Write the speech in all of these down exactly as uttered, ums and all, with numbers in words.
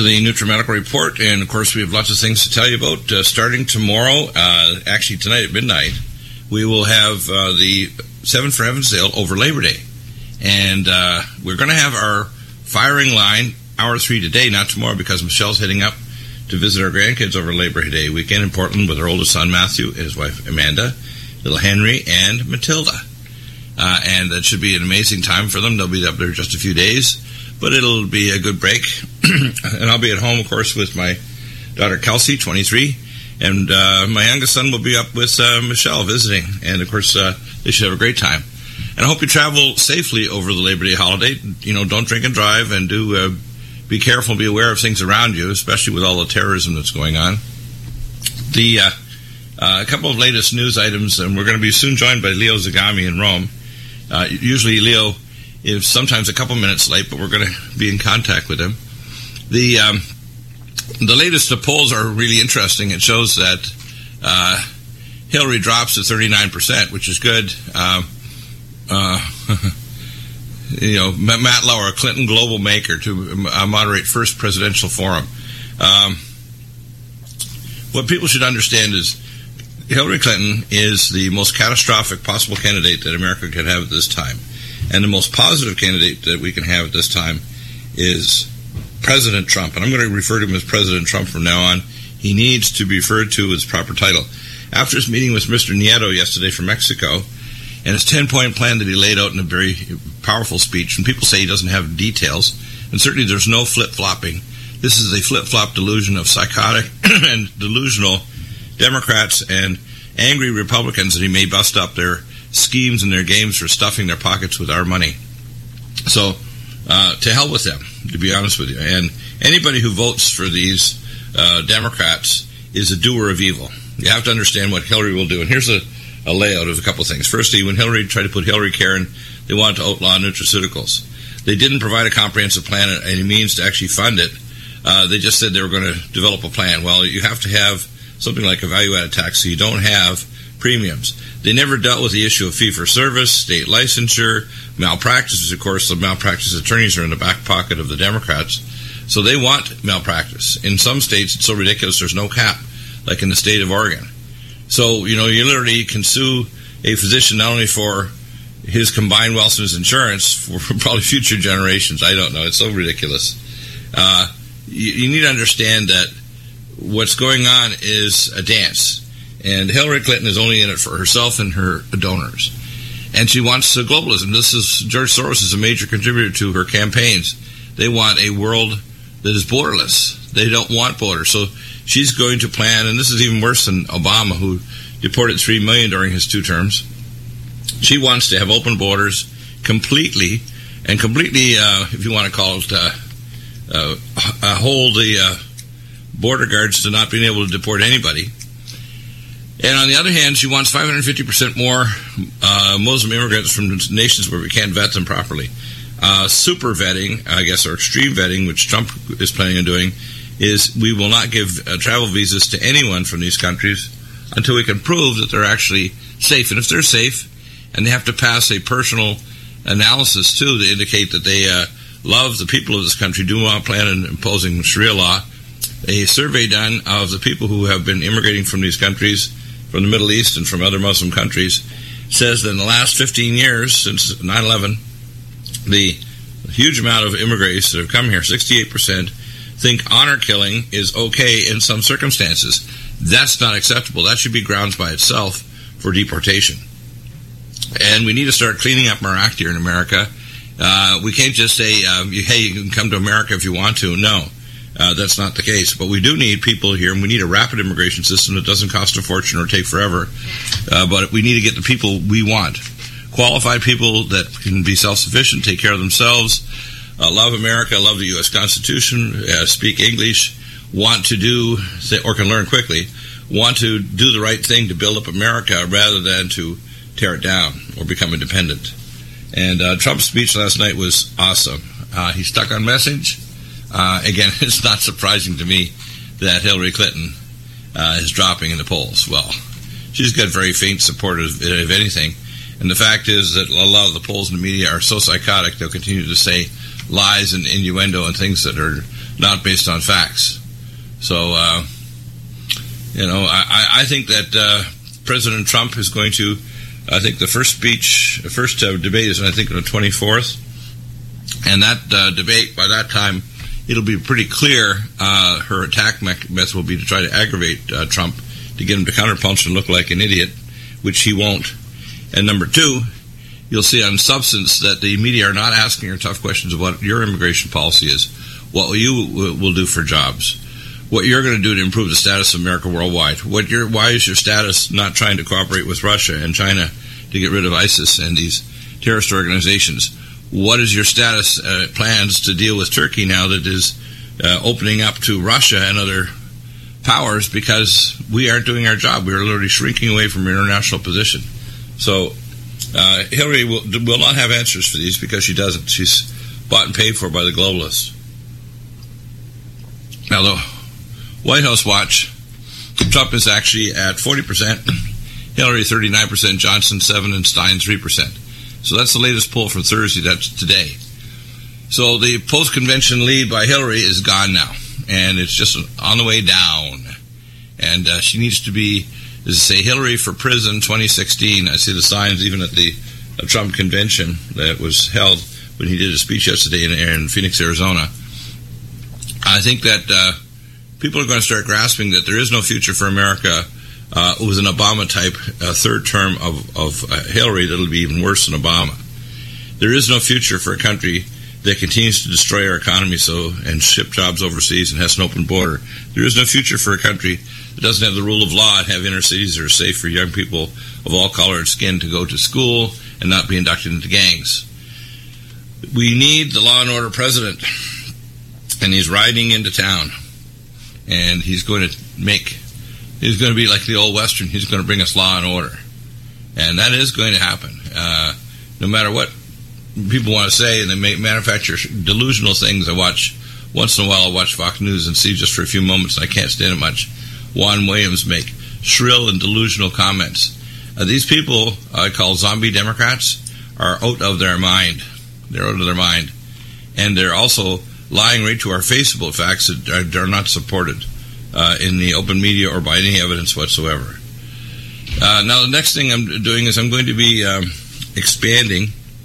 to the NutriMedical Report, and of course we have lots of things to tell you about. Uh, starting tomorrow, uh, actually tonight at midnight, we will have uh, the Seven for Heaven sale over Labor Day. And uh, we're going to have our firing line hour three today, not tomorrow, because Michelle's heading up to visit our grandkids over Labor Day weekend in Portland with her oldest son, Matthew, and his wife, Amanda, little Henry, and Matilda. Uh, and that should be an amazing time for them. They'll be up there just a few days, but it'll be a good break. And I'll be at home, of course, with my daughter, Kelsey, twenty-three, and uh, my youngest son will be up with uh, Michelle visiting. And, of course, uh, they should have a great time. And I hope you travel safely over the Labor Day holiday. You know, don't drink and drive, and do uh, be careful and be aware of things around you, especially with all the terrorism that's going on. The uh, uh, a couple of latest news items, and we're going to be soon joined by Leo Zagami in Rome. Uh, usually Leo is sometimes a couple minutes late, but we're going to be in contact with him. The um, the latest the polls are really interesting. It shows that uh, Hillary drops to thirty-nine percent, which is good. Uh, Uh, you know, Matt Lauer, a Clinton global maker, to uh, moderate first presidential forum. Um, what people should understand is Hillary Clinton is the most catastrophic possible candidate that America can have at this time. And the most positive candidate that we can have at this time is President Trump. And I'm going to refer to him as President Trump from now on. He needs to be referred to his proper title. After his meeting with Mister Nieto yesterday from Mexico, and his ten-point plan that he laid out in a very powerful speech, and people say he doesn't have details, and certainly there's no flip-flopping. This is a flip-flop delusion of psychotic and delusional Democrats and angry Republicans that he may bust up their schemes and their games for stuffing their pockets with our money. So, uh, to hell with them, to be honest with you. And anybody who votes for these uh, Democrats is a doer of evil. You have to understand what Hillary will do. And here's a a layout of a couple of things. Firstly, when Hillary tried to put Hillary Care in, they wanted to outlaw nutraceuticals. They didn't provide a comprehensive plan and any means to actually fund it. Uh, they just said they were going to develop a plan. Well, you have to have something like a value-added tax so you don't have premiums. They never dealt with the issue of fee-for-service, state licensure, malpractices. Of course, the malpractice attorneys are in the back pocket of the Democrats. So they want malpractice. In some states, it's so ridiculous there's no cap, like in the state of Oregon. So, you know, you literally can sue a physician not only for his combined wealth and his insurance, for probably future generations. I don't know. It's so ridiculous. Uh, you, you need to understand that what's going on is a dance. And Hillary Clinton is only in it for herself and her donors. And she wants uh, globalism. This is, George Soros is a major contributor to her campaigns. They want a world that is borderless. They don't want borders. So she's going to plan, and this is even worse than Obama, who deported three million during his two terms. She wants to have open borders completely, and completely, uh, if you want to call it, uh, uh, uh, hold the uh, border guards to not being able to deport anybody. And on the other hand, she wants five hundred fifty percent more uh, Muslim immigrants from nations where we can't vet them properly. Uh, super vetting, I guess, or extreme vetting, which Trump is planning on doing, is we will not give uh, travel visas to anyone from these countries until we can prove that they're actually safe. And if they're safe, and they have to pass a personal analysis, too, to indicate that they uh, love the people of this country, do not plan on imposing Sharia law, a survey done of the people who have been immigrating from these countries, from the Middle East and from other Muslim countries, says that in the last fifteen years, since nine eleven, the huge amount of immigrants that have come here, sixty-eight percent, think honor killing is okay in some circumstances. That's not acceptable. That should be grounds by itself for deportation. And we need to start cleaning up our act here in America. Uh, we can't just say, uh, hey, you can come to America if you want to. No, uh, that's not the case. But we do need people here, and we need a rapid immigration system that doesn't cost a fortune or take forever. Uh, but we need to get the people we want. Qualified people that can be self-sufficient, take care of themselves, uh, love America, love the U S Constitution, uh, speak English, want to do, or can learn quickly, want to do the right thing to build up America rather than to tear it down or become independent. And uh, Trump's speech last night was awesome. Uh, he stuck on message. Uh, again, it's not surprising to me that Hillary Clinton uh, is dropping in the polls. Well, she's got very faint support, if, if anything. And the fact is that a lot of the polls in the media are so psychotic, they'll continue to say lies and innuendo and things that are not based on facts. So, uh, you know, I, I think that uh, President Trump is going to, I think the first speech, the first uh, debate is, I think, on the twenty-fourth. And that uh, debate, by that time, it'll be pretty clear uh, her attack method will be to try to aggravate uh, Trump, to get him to counterpunch and look like an idiot, which he won't. And number two, you'll see on substance that the media are not asking her tough questions of what your immigration policy is, what you will do for jobs, what you're going to do to improve the status of America worldwide. What your, why is your status not trying to cooperate with Russia and China to get rid of ISIS and these terrorist organizations? What is your status uh, plans to deal with Turkey now that is uh, opening up to Russia and other powers, because we aren't doing our job. We are literally shrinking away from our international position. So uh, Hillary will, will not have answers for these because she doesn't. She's bought and paid for by the globalists. Now, the White House watch, Trump is actually at forty percent, Hillary thirty-nine percent, Johnson seven percent, and Stein three percent. So that's the latest poll from Thursday. That's today. So the post-convention lead by Hillary is gone now, and it's just on the way down. And uh, she needs to be, as I say, Hillary for prison twenty sixteen. I see the signs even at the uh, Trump convention that was held when he did a speech yesterday in, in Phoenix, Arizona. I think that uh, people are going to start grasping that there is no future for America uh, with an Obama-type uh, third term of, of uh, Hillary that will be even worse than Obama. There is no future for a country that continues to destroy our economy so and ship jobs overseas and has an open border. There is no future for a country that doesn't have the rule of law and have inner cities that are safe for young people of all color and skin to go to school and not be inducted into gangs. We need the law and order president, and he's riding into town, and he's going to make, he's going to be like the old Western. He's going to bring us law and order, and that is going to happen. Uh, no matter what people want to say, and they may manufacture delusional things. I watch, once in a while I watch Fox News and see just for a few moments, and I can't stand it much, Juan Williams make shrill and delusional comments. Uh, these people I call zombie Democrats are out of their mind. They're out of their mind. And they're also lying right to our face about facts that are, are not supported uh, in the open media or by any evidence whatsoever. Uh, now the next thing I'm doing is I'm going to be um, expanding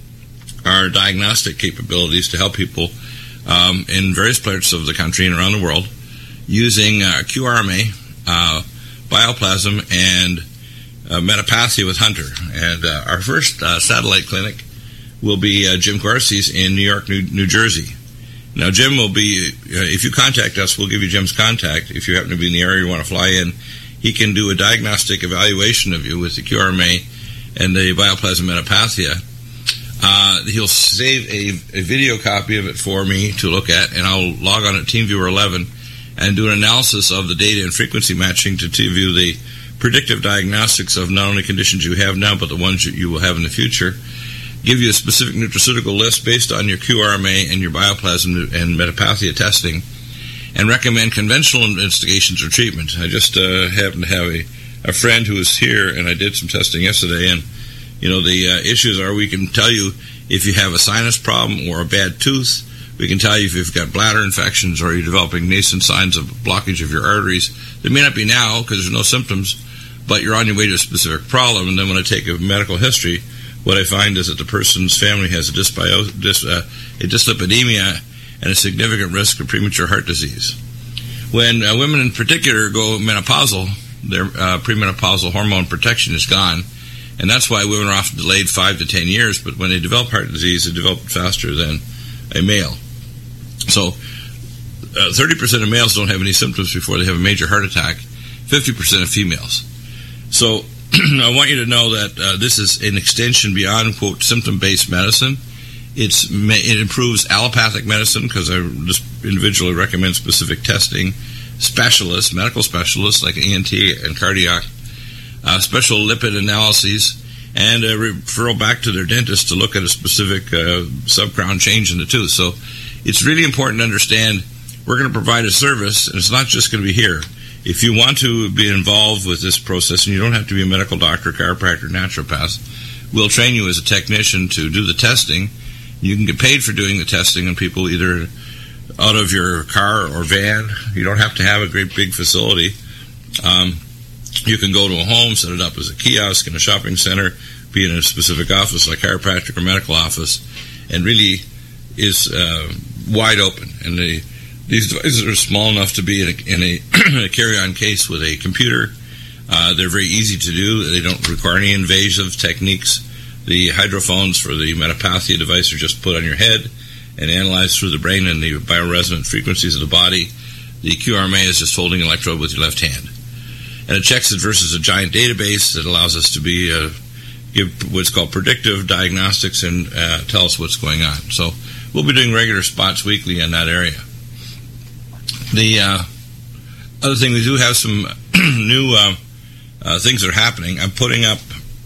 our diagnostic capabilities to help people um, in various parts of the country and around the world using uh, Q R M A, uh, bioplasm, and uh, metapathia with Hunter. And uh, our first uh, satellite clinic will be uh, Jim Corsi's in New York, New, New Jersey. Now, Jim will be, uh, if you contact us, we'll give you Jim's contact. If you happen to be in the area you want to fly in, he can do a diagnostic evaluation of you with the Q R M A and the bioplasm metapathia. Uh, he'll save a, a video copy of it for me to look at, and I'll log on at TeamViewer eleven and do an analysis of the data and frequency matching to view the predictive diagnostics of not only conditions you have now, but the ones that you will have in the future. Give you a specific nutraceutical list based on your Q R M A and your bioplasm and metapathia testing, and recommend conventional investigations or treatment. I just uh, happen to have a, a friend who is here, and I did some testing yesterday, and you know, the uh, issues are we can tell you if you have a sinus problem or a bad tooth. We can tell you if you've got bladder infections or you're developing nascent signs of blockage of your arteries. There may not be now because there's no symptoms, but you're on your way to a specific problem. And then when I take a medical history, what I find is that the person's family has a, dysbio- dys- uh, a dyslipidemia and a significant risk of premature heart disease. When uh, women in particular go menopausal, their uh, premenopausal hormone protection is gone. And that's why women are often delayed five to ten years, but when they develop heart disease, they develop it faster than a male. So uh, thirty percent of males don't have any symptoms before they have a major heart attack, fifty percent of females. So I want you to know that uh, this is an extension beyond, quote, symptom-based medicine. It's It improves allopathic medicine because I just individually recommend specific testing, specialists, medical specialists like E N T and cardiac, Uh, special lipid analyses, and a referral back to their dentist to look at a specific uh, subcrown change in the tooth. So it's really important to understand we're going to provide a service, and it's not just going to be here. If you want to be involved with this process, and you don't have to be a medical doctor, chiropractor, naturopath, we'll train you as a technician to do the testing. You can get paid for doing the testing, and people either out of your car or van. You don't have to have a great big facility. Um, you can go to a home, set it up as a kiosk in a shopping center, be in a specific office like chiropractic or medical office, and really is uh, wide open. And the, these devices are small enough to be in a, in a, a carry-on case with a computer. Uh, they're very easy to do. They don't require any invasive techniques. The hydrophones for the Metapathia device are just put on your head and analyzed through the brain and the bioresonant frequencies of the body. The Q R M A is just holding an electrode with your left hand. And it checks it versus a giant database that allows us to be uh, give what's called predictive diagnostics and uh, tell us what's going on. So we'll be doing regular spots weekly in that area. The uh, other thing, we do have some new uh, uh, things that are happening. I'm putting up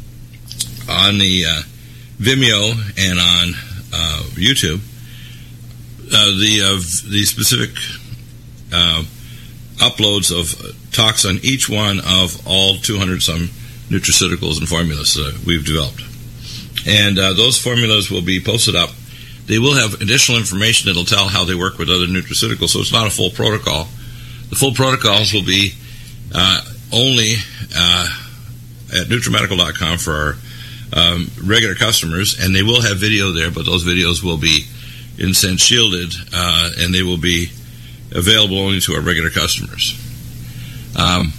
on the uh, Vimeo and on uh, YouTube uh, the uh, the specific uh, uploads of talks on each one of all two hundred some nutraceuticals and formulas that we've developed. And uh, those formulas will be posted up. They will have additional information that will tell how they work with other nutraceuticals, so it's not a full protocol. The full protocols will be uh, only uh, at NutriMedical dot com for our um, regular customers, and they will have video there, but those videos will be, in a sense, shielded, uh, and they will be available only to our regular customers. Um,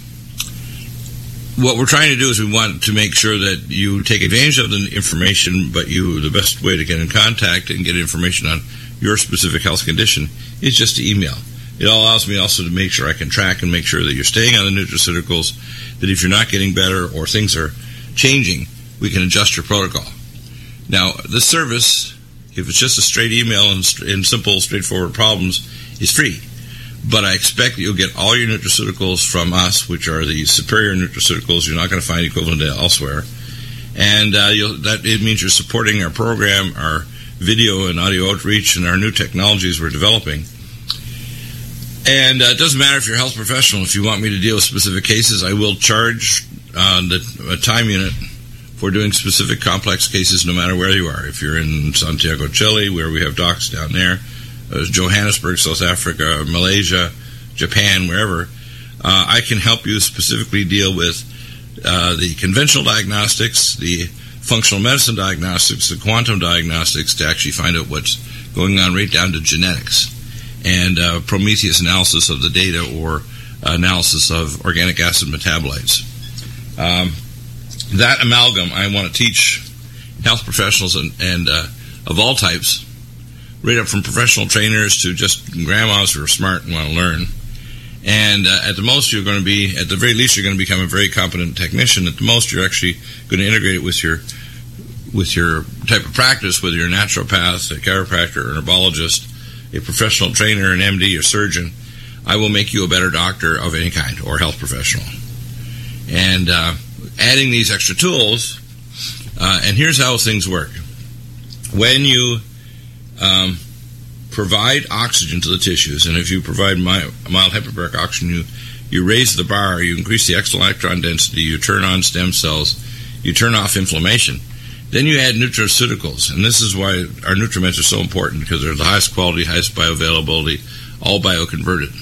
what we're trying to do is we want to make sure that you take advantage of the information, but you the best way to get in contact and get information on your specific health condition is just to email. It allows me also to make sure I can track and make sure that you're staying on the nutraceuticals, that if you're not getting better or things are changing, we can adjust your protocol. Now, this service, if it's just a straight email and, and simple, straightforward problems, is free. But I expect that you'll get all your nutraceuticals from us, which are the superior nutraceuticals. You're not going to find equivalent to elsewhere. And uh, you'll, that it means you're supporting our program, our video and audio outreach, and our new technologies we're developing. And uh, it doesn't matter if you're a health professional. If you want me to deal with specific cases, I will charge uh, the a time unit for doing specific complex cases no matter where you are. If you're in Santiago, Chile, where we have docs down there, uh, Johannesburg, South Africa, Malaysia, Japan, wherever, uh, I can help you specifically deal with uh, the conventional diagnostics, the functional medicine diagnostics, the quantum diagnostics to actually find out what's going on right down to genetics, and uh, Prometheus analysis of the data or analysis of organic acid metabolites. Um, that amalgam I want to teach health professionals and, and uh, of all types, right up from professional trainers to just grandmas who are smart and want to learn. And uh, at the most, you're going to be, at the very least, you're going to become a very competent technician. At the most, you're actually going to integrate it with your with your type of practice, whether you're a naturopath, a chiropractor, or an herbologist, a professional trainer, an M D, or surgeon. I will make you a better doctor of any kind or health professional. And uh, adding these extra tools, uh, and here's how things work. When you um, provide oxygen to the tissues, and if you provide mild, mild hyperbaric oxygen, you, you raise the bar, you increase the external electron density, you turn on stem cells, you turn off inflammation. Then you add nutraceuticals, and this is why our nutriments are so important, because they're the highest quality, highest bioavailability, all bioconverted.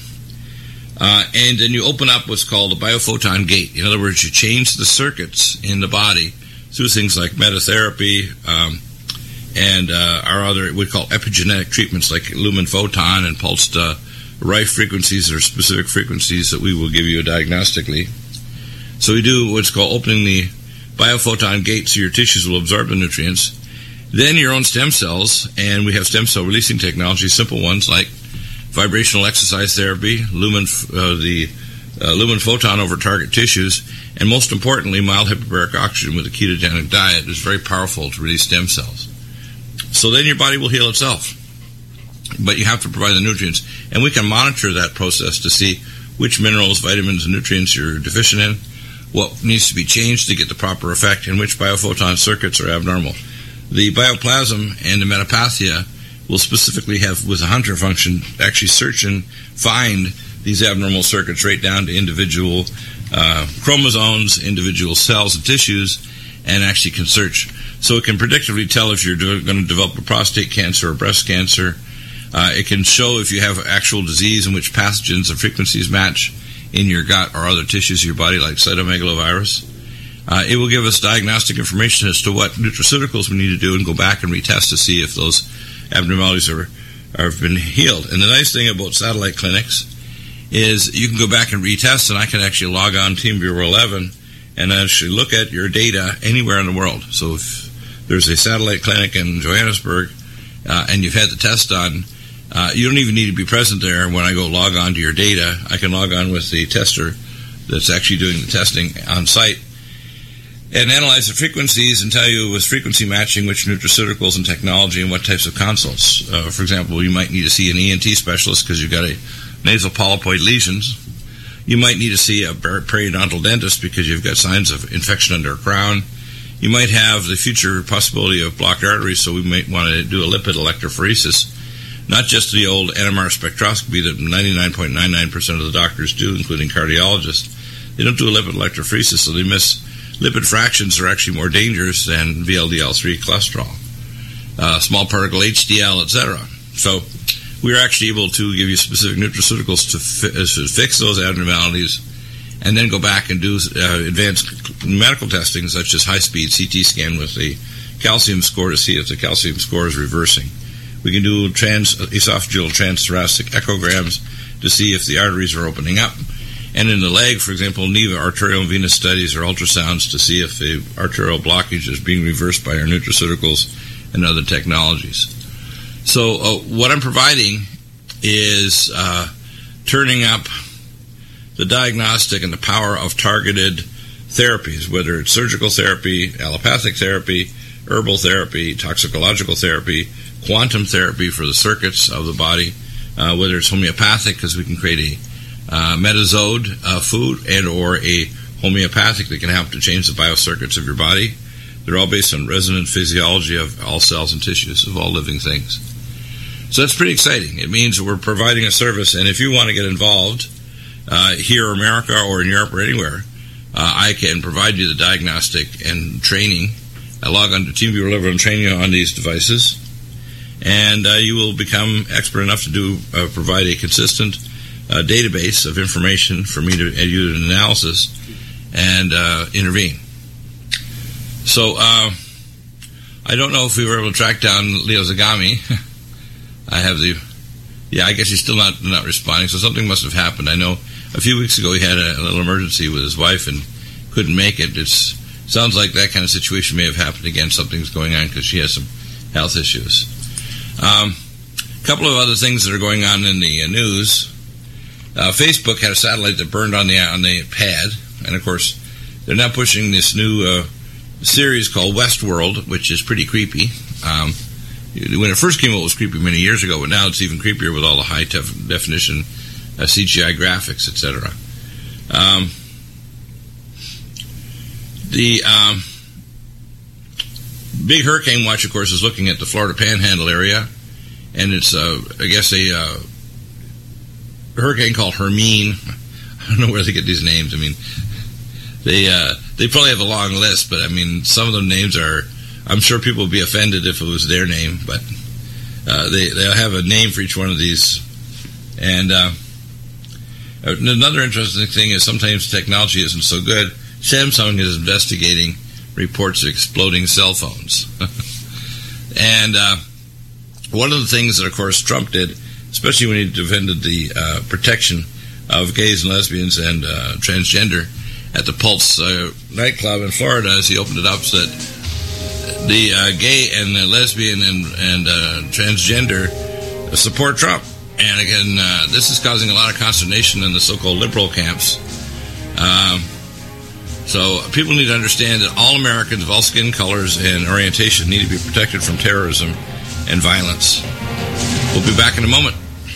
Uh, and then you open up what's called a biophoton gate. In other words, you change the circuits in the body through things like methatherapy um, and uh, our other, we call epigenetic treatments like lumen photon and pulsed uh, Rife frequencies or specific frequencies that we will give you diagnostically. So we do what's called opening the biophoton gate so your tissues will absorb the nutrients. Then your own stem cells, and we have stem cell releasing technology, simple ones like vibrational exercise therapy, lumen, uh, the uh, lumen photon over target tissues, and most importantly, mild hyperbaric oxygen with a ketogenic diet is very powerful to release stem cells. So then your body will heal itself. But you have to provide the nutrients, and we can monitor that process to see which minerals, vitamins, and nutrients you're deficient in, what needs to be changed to get the proper effect, and which biophoton circuits are abnormal. The bioplasm and the metapathia will specifically have, with a hunter function, actually search and find these abnormal circuits right down to individual uh, chromosomes, individual cells and tissues, and actually can search. So it can predictively tell if you're going to develop a prostate cancer or breast cancer, Uh, it can show if you have actual disease in which pathogens and frequencies match in your gut or other tissues of your body, like cytomegalovirus. Uh, it will give us diagnostic information as to what nutraceuticals we need to do and go back and retest to see if those abnormalities are, are have been healed. And the nice thing about satellite clinics is you can go back and retest, and I can actually log on TeamViewer eleven and actually look at your data anywhere in the world. So if there's a satellite clinic in Johannesburg uh, and you've had the test done, uh, you don't even need to be present there. When I go log on to your data, I can log on with the tester that's actually doing the testing on site and analyze the frequencies and tell you with frequency matching which nutraceuticals and technology and what types of consults. Uh, for example, you might need to see an E N T specialist because you've got a nasal polypoid lesions. You might need to see a periodontal dentist because you've got signs of infection under a crown. You might have the future possibility of blocked arteries, so we might want to do a lipid electrophoresis. Not just the old N M R spectroscopy that ninety-nine point nine nine percent of the doctors do, including cardiologists. They don't do a lipid electrophoresis, so they miss lipid fractions are actually more dangerous than V L D L three cholesterol, uh, small particle H D L, et cetera. So we're actually able to give you specific nutraceuticals to, fi- to fix those abnormalities and then go back and do uh, advanced medical testing, such as high-speed C T scan with the calcium score to see if the calcium score is reversing. We can do trans esophageal transthoracic echograms to see if the arteries are opening up. And in the leg, for example, NEVA, arterial and venous studies, or ultrasounds to see if the arterial blockage is being reversed by our nutraceuticals and other technologies. So uh, what I'm providing is uh, turning up the diagnostic and the power of targeted therapies, whether it's surgical therapy, allopathic therapy, herbal therapy, toxicological therapy, quantum therapy for the circuits of the body, uh, whether it's homeopathic because we can create a uh, metazode uh, food and or a homeopathic that can help to change the biocircuits of your body. They're all based on resonant physiology of all cells and tissues of all living things. So that's pretty exciting. It means we're providing a service, and if you want to get involved uh, here in America or in Europe or anywhere, uh, I can provide you the diagnostic and training. I log on to TeamViewer eleven and train you on these devices, and uh, you will become expert enough to do uh, provide a consistent uh, database of information for me to uh, do an analysis and uh, intervene. So uh, I don't know if we were able to track down Leo Zagami. I have the, yeah, I guess he's still not not responding, so something must have happened. I know a few weeks ago he had a, a little emergency with his wife and couldn't make it. It sounds like that kind of situation may have happened again. Something's going on because she has some health issues. A um, couple of other things that are going on in the uh, news. Uh, Facebook had a satellite that burned on the on the pad, and of course they're now pushing this new uh, series called Westworld, which is pretty creepy. Um, when it first came out, it was creepy many years ago, but now it's even creepier with all the high tef- definition uh, C G I graphics, et cetera. Um, the um, Big Hurricane Watch, of course, is looking at the Florida Panhandle area, and it's, uh, I guess, a uh, hurricane called Hermine. I don't know where they get these names. I mean, they uh, they probably have a long list, but I mean, some of the names are. I'm sure people would be offended if it was their name, but uh, they they'll have a name for each one of these. And uh, another interesting thing is sometimes technology isn't so good. Samsung is investigating reports of exploding cell phones. And uh, one of the things that, of course, Trump did, especially when he defended the uh, protection of gays and lesbians and uh, transgender at the Pulse uh, nightclub in Florida, as he opened it up, said the uh, gay and the lesbian and, and uh, transgender support Trump. And again, uh, this is causing a lot of consternation in the so-called liberal camps. Um, so people need to understand that all Americans of all skin colors and orientation need to be protected from terrorism and violence. We'll be back in a moment.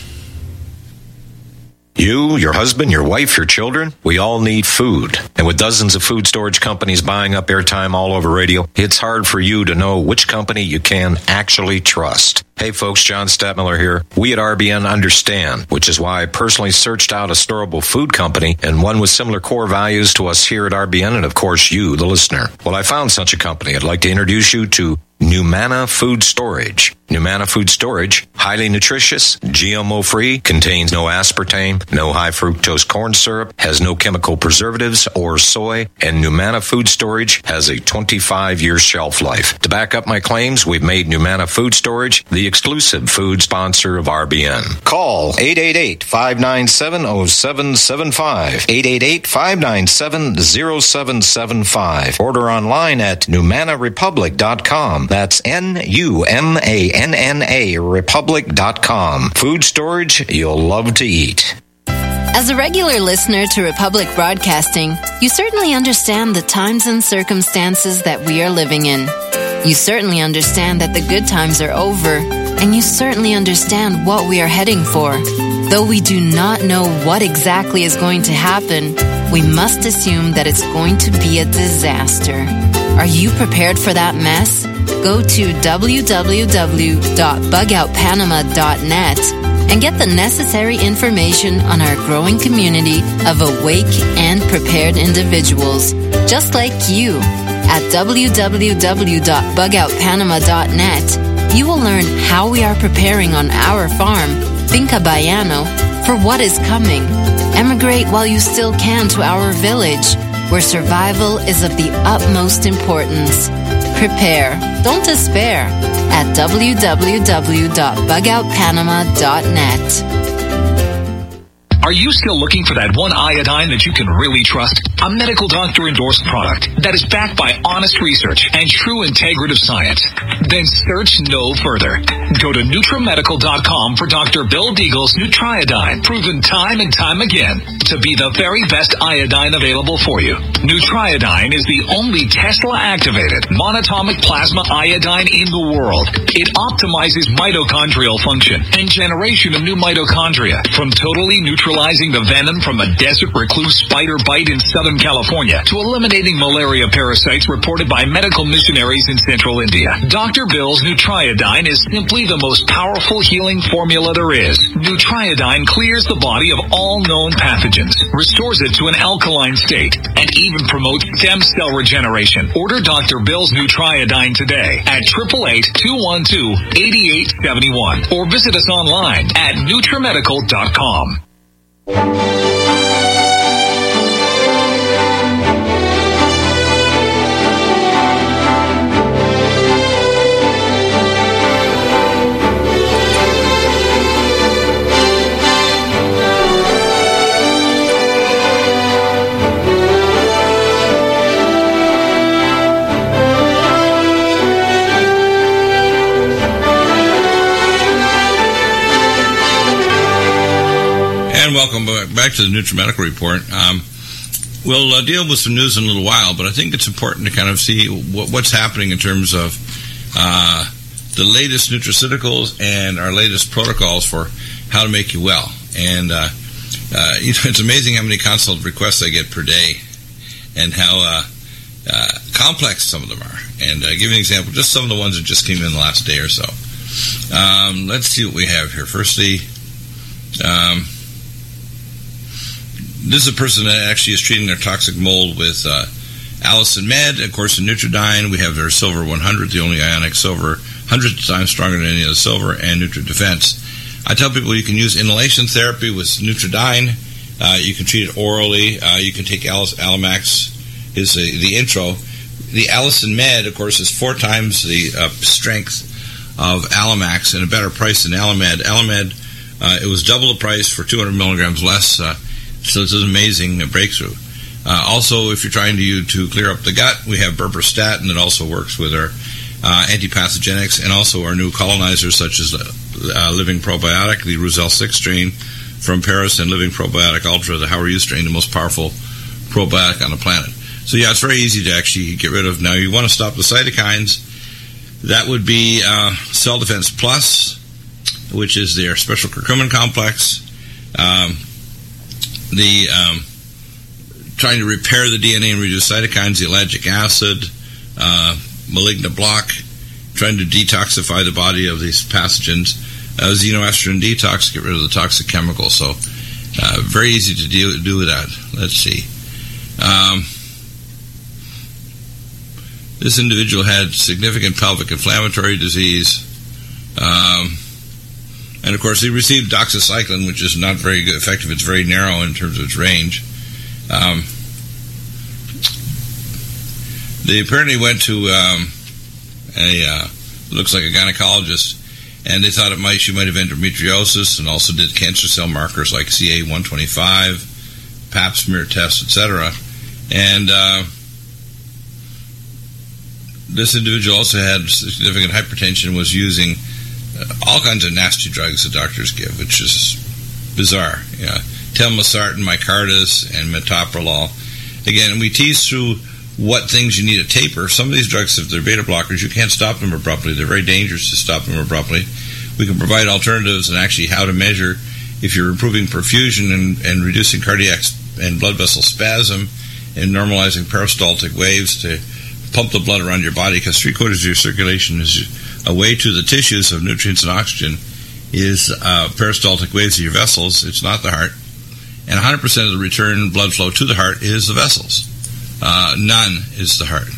You, your husband, your wife, your children, we all need food. And with dozens of food storage companies buying up airtime all over radio, it's hard for you to know which company you can actually trust. Hey folks, John Stadtmiller here. We at R B N understand, which is why I personally searched out a storable food company and one with similar core values to us here at R B N and of course you, the listener. Well, I found such a company. I'd like to introduce you to Numana Food Storage. Numana Food Storage, highly nutritious, G M O-free, contains no aspartame, no high fructose corn syrup, has no chemical preservatives or soy, and Numana Food Storage has a twenty-five year shelf life. To back up my claims, we've made Numana Food Storage the exclusive food sponsor of R B N. Call eight eight eight, five nine seven, zero seven seven five, eight eight eight, five nine seven, zero seven seven five. Order online at numana republic dot com. That's N U M A N N A republic dot com. Food storage you'll love to eat. As a regular listener to Republic Broadcasting, you certainly understand the times and circumstances that we are living in. You certainly understand that the good times are over, and you certainly understand what we are heading for. Though we do not know what exactly is going to happen, we must assume that it's going to be a disaster. Are you prepared for that mess? Go to w w w dot bug out panama dot net and get the necessary information on our growing community of awake and prepared individuals, just like you. At w w w dot bug out panama dot net, you will learn how we are preparing on our farm, Finca Bayano, for what is coming. Emigrate while you still can to our village, where survival is of the utmost importance. Prepare, don't despair, at w w w dot bug out panama dot net. Are you still looking for that one iodine that you can really trust? A medical doctor endorsed product that is backed by honest research and true integrative science? Then search no further. Go to nutramedical dot com for Doctor Bill Deagle's Nutriodine, proven time and time again to be the very best iodine available for you. Nutriodine is the only Tesla-activated monatomic plasma iodine in the world. It optimizes mitochondrial function and generation of new mitochondria, from totally neutralizing the venom from a desert recluse spider bite in Southern California to eliminating malaria parasites reported by medical missionaries in central India. Doctor Bill's Nutriodine is simply the most powerful healing formula there is. Nutriodine clears the body of all known pathogens, restores it to an alkaline state, and even promotes stem cell regeneration. Order Doctor Bill's Nutriodine today at eight eight eight, two one two, eight eight seven one or visit us online at nutramedical dot com. And welcome back to the NutriMedical Report. Um, we'll uh, deal with some news in a little while, but I think it's important to kind of see what, what's happening in terms of uh, the latest nutraceuticals and our latest protocols for how to make you well. And uh, uh, you know, it's amazing how many consult requests I get per day and how uh, uh, complex some of them are. And uh, give you an example, just some of the ones that just came in the last day or so. Um, let's see what we have here. Firstly, um, this is a person that actually is treating their toxic mold with uh, Allison Med. Of course, in Nutridyne, we have their Silver one hundred, the only ionic silver, one hundred times stronger than any other silver, and NutriDefense. I tell people you can use inhalation therapy with Nutridyne. Uh, you can treat it orally. Uh, you can take Alice, Alamax, is uh, the intro. The Allison Med, of course, is four times the uh, strength of Alamax and a better price than Alamed. Alamed, uh, it was double the price for two hundred milligrams less. Uh, So it's an amazing breakthrough. Uh, also, if you're trying to to clear up the gut, we have Berberstatin that also works with our uh, antipathogenics, and also our new colonizers such as uh, Living Probiotic, the Ruzel six strain from Paris, and Living Probiotic Ultra, the How Are You strain, the most powerful probiotic on the planet. So yeah, it's very easy to actually get rid of. Now, you want to stop the cytokines. That would be uh, Cell Defense Plus, which is their special curcumin complex. Um, the um, trying to repair the D N A and reduce cytokines, the ellagic acid, uh, malignant block, trying to detoxify the body of these pathogens, uh, xenoestrogen detox, get rid of the toxic chemicals. So uh, very easy to do, do with that. Let's see. Um, This individual had significant pelvic inflammatory disease. Um, and, of course, he received doxycycline, which is not very good, effective. It's very narrow in terms of its range. Um, they apparently went to um, a, uh, looks like a gynecologist, and they thought it might, she might have endometriosis, and also did cancer cell markers like C A one twenty-five, pap smear tests, et cetera. And uh, this individual also had significant hypertension, was using uh, all kinds of nasty drugs that doctors give, which is bizarre. Yeah, telmisartan, Micardis, and metoprolol. Again, we tease through what things you need to taper. Some of these drugs, if they're beta blockers, you can't stop them abruptly. They're very dangerous to stop them abruptly. We can provide alternatives and actually how to measure if you're improving perfusion and, and reducing cardiac and blood vessel spasm and normalizing peristaltic waves to pump the blood around your body, because three-quarters of your circulation is a way to the tissues of nutrients and oxygen is uh, peristaltic waves of your vessels. It's not the heart. And one hundred percent of the return blood flow to the heart is the vessels. Uh, none is the heart.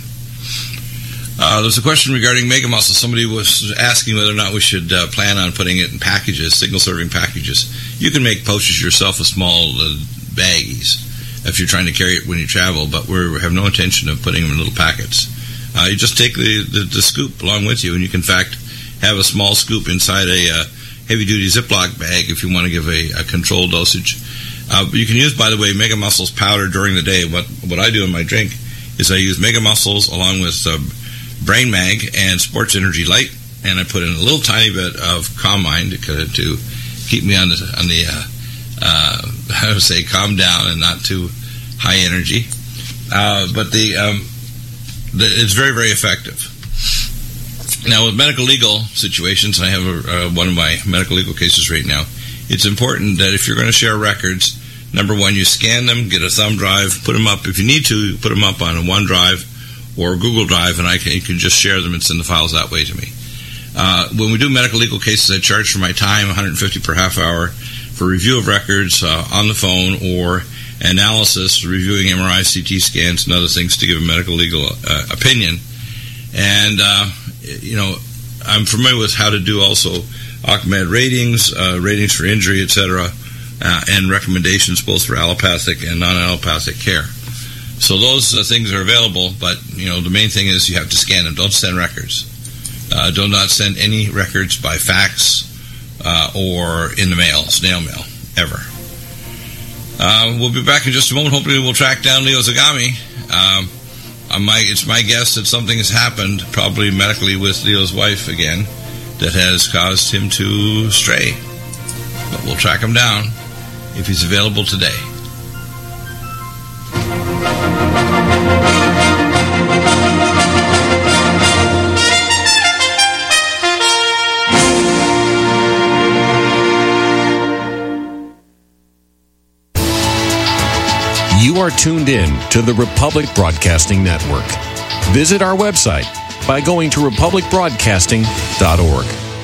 Uh, there's a question regarding Mega Muscle. Somebody was asking whether or not we should uh, plan on putting it in packages, single-serving packages. You can make pouches yourself with small uh, baggies if you're trying to carry it when you travel, but we have no intention of putting them in little packets. Uh, you just take the, the, the scoop along with you, and you can, in fact, have a small scoop inside a uh, heavy-duty Ziploc bag if you want to give a, a controlled dosage. Uh, you can use, by the way, Mega Muscles powder during the day. What what I do in my drink is I use Mega Muscles along with uh, Brain Mag and Sports Energy Light, and I put in a little tiny bit of Calm Mind to, to keep me on the on the uh, uh, I would say calm down and not too high energy. Uh, but the, um, the it's very very effective. Now with medical legal situations, I have a, uh, one of my medical legal cases right now. It's important that if you're going to share records, number one, you scan them, get a thumb drive, put them up. If you need to, put them up on a OneDrive or Google Drive, and I can, you can just share them and send the files that way to me. Uh, when we do medical legal cases, I charge for my time, one hundred fifty dollars per half hour, for review of records uh, on the phone or analysis, reviewing M R I, C T scans, and other things to give a medical legal uh, opinion. And, uh, you know, I'm familiar with how to do also ACMED ratings, uh, ratings for injury, et cetera, uh, and recommendations both for allopathic and non-allopathic care. So those uh, things are available, but, you know, the main thing is you have to scan them. Don't send records. Uh, do not send any records by fax uh, or in the mail, snail mail, ever. Uh, we'll be back in just a moment. Hopefully we'll track down Leo Zagami. Um, my, it's my guess that something has happened, probably medically, with Leo's wife again, that has caused him to stray. But we'll track him down if he's available today. You are tuned in to the Republic Broadcasting Network. Visit our website by going to republic broadcasting dot org.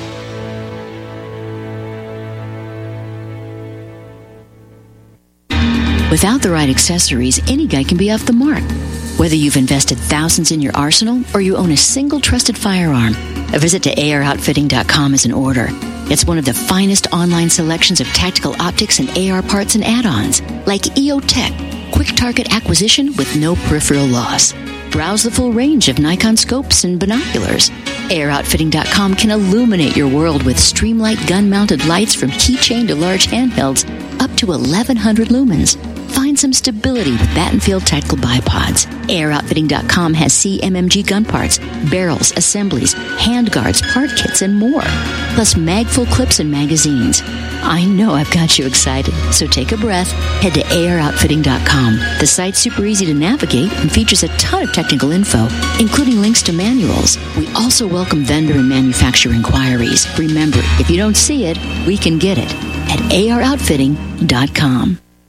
Without the right accessories, any guy can be off the mark. Whether you've invested thousands in your arsenal or you own a single trusted firearm, a visit to A R outfitting dot com is in order. It's one of the finest online selections of tactical optics and A R parts and add-ons, like E O Tech, quick target acquisition with no peripheral loss. Browse the full range of Nikon scopes and binoculars. A R outfitting dot com can illuminate your world with Streamlight gun-mounted lights from keychain to large handhelds up to eleven hundred lumens. Find some stability with Battenfield tactical bipods. A R outfitting dot com has C M M G gun parts, barrels, assemblies, handguards, part kits, and more. Plus mag-full clips and magazines. I know I've got you excited, so take a breath. Head to A R outfitting dot com. The site's super easy to navigate and features a ton of technical info, including links to manuals. We also welcome vendor and manufacturer inquiries. Remember, if you don't see it, we can get it at A R outfitting dot com.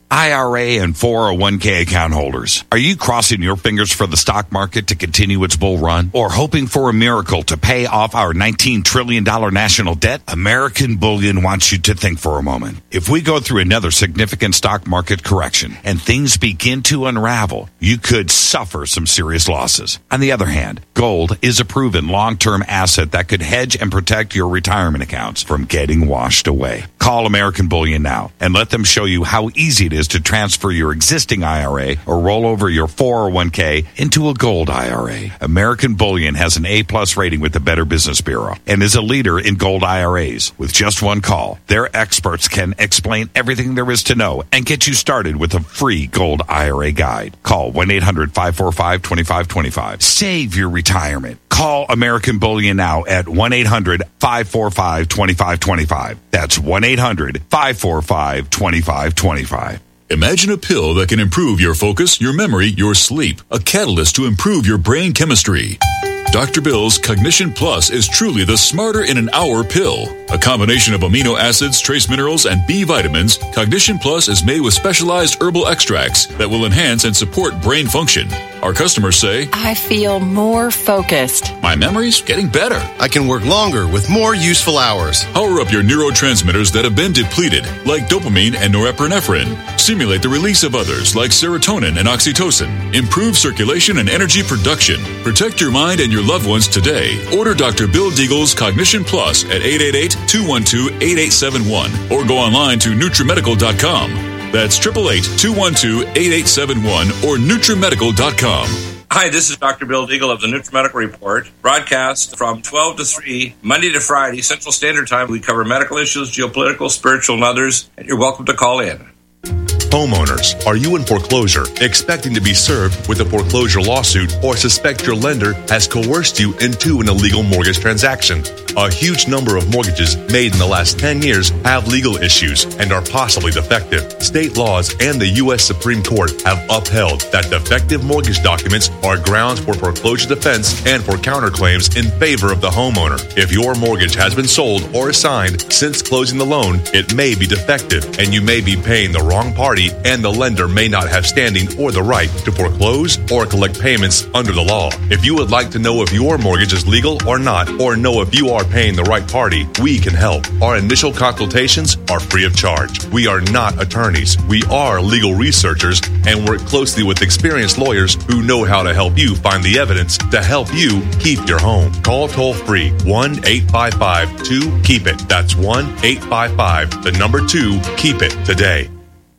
I R A and four oh one k account holders, are you crossing your fingers for the stock market to continue its bull run, or hoping for a miracle to pay off our nineteen trillion dollars national debt? American Bullion wants you to think for a moment. If we go through another significant stock market correction and things begin to unravel, you could suffer some serious losses. On the other hand, gold is a proven long-term asset that could hedge and protect your retirement accounts from getting washed away. Call American Bullion now and let them show you how easy it is to transfer your existing I R A or roll over your four oh one k into a gold I R A. American Bullion has an A-plus rating with the Better Business Bureau and is a leader in gold I R As. With just one call, their experts can explain everything there is to know and get you started with a free gold I R A guide. Call one eight hundred five four five two five two five. Save your retirement. Call American Bullion now at one eight hundred five four five two five two five. That's one eight hundred five four five two five two five. Imagine a pill that can improve your focus, your memory, your sleep. A catalyst to improve your brain chemistry. Doctor Bill's Cognition Plus is truly the smarter in an hour pill. A combination of amino acids, trace minerals, and B vitamins, Cognition Plus is made with specialized herbal extracts that will enhance and support brain function. Our customers say, I feel more focused. My memory's getting better. I can work longer with more useful hours. Power up your neurotransmitters that have been depleted, like dopamine and norepinephrine. Stimulate the release of others, like serotonin and oxytocin. Improve circulation and energy production. Protect your mind and your loved ones today. Order Doctor Bill Deagle's Cognition Plus at eight eight eight, two one two, eight eight seven one or go online to Nutrimedical dot com. That's eight eight eight, two one two, eight eight seven one or Nutrimedical dot com. Hi, this is Doctor Bill Deagle of the NutriMedical Report, broadcast from twelve to three, Monday to Friday, Central Standard Time. We cover medical issues, geopolitical, spiritual, and others, and you're welcome to call in. Homeowners, are you in foreclosure, expecting to be served with a foreclosure lawsuit, or suspect your lender has coerced you into an illegal mortgage transaction? A huge number of mortgages made in the last ten years have legal issues and are possibly defective. State laws and the U S Supreme Court have upheld that defective mortgage documents are grounds for foreclosure defense and for counterclaims in favor of the homeowner. If your mortgage has been sold or assigned since closing the loan, it may be defective and you may be paying the wrong party, and the lender may not have standing or the right to foreclose or collect payments under the law. If you would like to know if your mortgage is legal or not, or know if you are paying the right party, we can help. Our initial consultations are free of charge. We are not attorneys. We are legal researchers and work closely with experienced lawyers who know how to help you find the evidence to help you keep your home. Call toll free one eight five five two keep it. That's one eight five five, the number two, keep it today.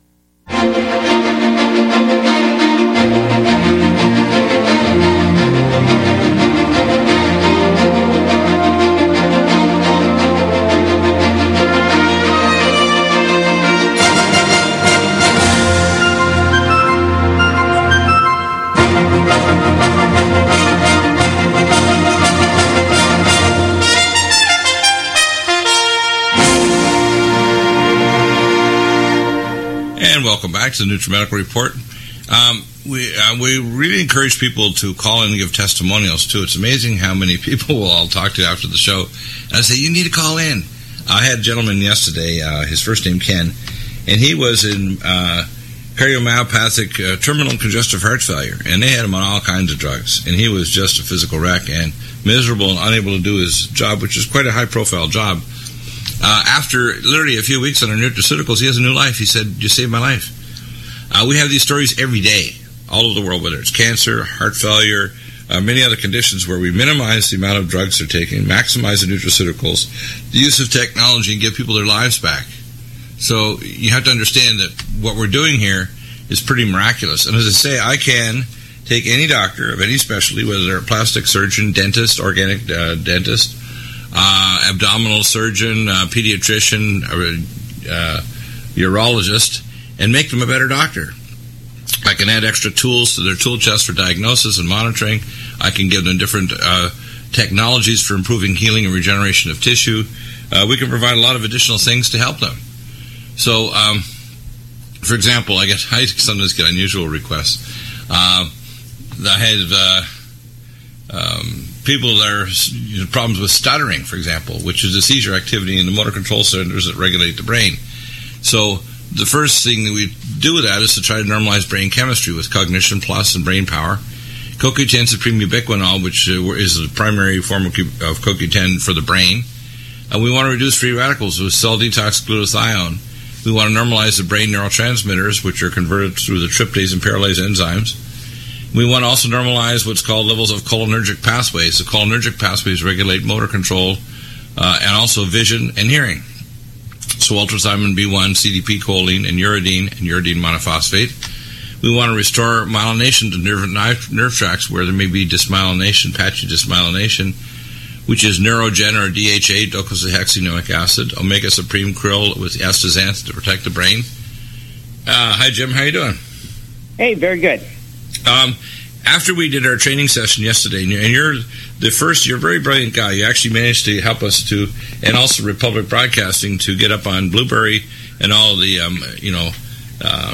And welcome back to the NutriMedical Report. Um, we uh, we really encourage people to call in and give testimonials, too. It's amazing how many people will I'll talk to after the show. And I say, you need to call in. I had a gentleman yesterday, uh, his first name Ken, and he was in uh, cardiomyopathic uh, terminal congestive heart failure, and they had him on all kinds of drugs. And he was just a physical wreck and miserable and unable to do his job, which is quite a high-profile job. Uh, after literally a few weeks on our nutraceuticals, he has a new life. He said, you saved my life. Uh, we have these stories every day, all over the world, whether it's cancer, heart failure, uh, many other conditions where we minimize the amount of drugs they're taking, maximize the nutraceuticals, the use of technology, and give people their lives back. So you have to understand that what we're doing here is pretty miraculous. And as I say, I can take any doctor of any specialty, whether they're a plastic surgeon, dentist, organic uh, dentist, Uh, abdominal surgeon, uh, pediatrician, uh, uh, urologist, and make them a better doctor. I can add extra tools to their tool chest for diagnosis and monitoring. I can give them different uh, technologies for improving healing and regeneration of tissue. Uh, we can provide a lot of additional things to help them. So, um, for example, I get I sometimes get unusual requests. Uh, I had uh, um, people that are you know, problems with stuttering, for example, which is a seizure activity in the motor control centers that regulate the brain. So the first thing that we do with that is to try to normalize brain chemistry with Cognition Plus and Brain Power. C O Q ten Supreme Ubiquinol, which uh, is the primary form of, of C O Q ten for the brain. Uh, we want to reduce free radicals with Cell Detox Glutathione. We want to normalize the brain neurotransmitters, which are converted through the tryptase and paralase enzymes. We want to also normalize what's called levels of cholinergic pathways. The cholinergic pathways regulate motor control uh, and also vision and hearing. So ultrathymine B one, C D P choline, and uridine, and uridine monophosphate. We want to restore myelination to nerve, nerve tracts where there may be dysmyelination, patchy dysmyelination, which is Neurogen or D H A, docosahexaenoic acid, Omega Supreme Krill with astaxanthin to protect the brain. Uh, hi, Jim. How you doing? Hey, very good. Um, after we did our training session yesterday, and you're the first, you're a very brilliant guy. You actually managed to help us to, and also Republic Broadcasting, to get up on Blueberry and all the, um, you know, uh,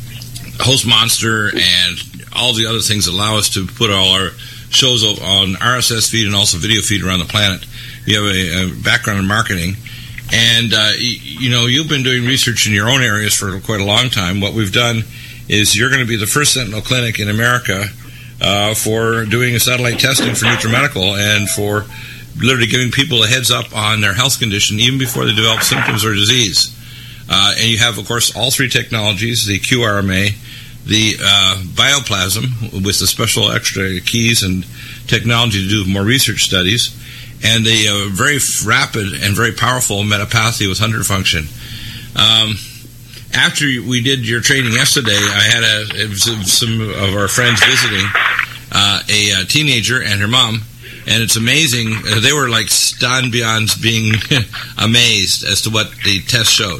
Host Monster and all the other things that allow us to put all our shows on R S S feed and also video feed around the planet. You have a, a background in marketing, and uh, you know you've been doing research in your own areas for quite a long time. What we've done is you're going to be the first Sentinel clinic in America uh, for doing a satellite testing for NutriMedical and for literally giving people a heads up on their health condition even before they develop symptoms or disease. Uh, and you have, of course, all three technologies: the Q R M A, the uh, bioplasm with the special extra keys and technology to do more research studies, and the uh, very rapid and very powerful Metapathy with Hunter function. Um, after we did your training yesterday, I had a, it was some of our friends visiting uh, a, a teenager and her mom, and it's amazing. Uh, they were like stunned beyond being amazed as to what the test showed.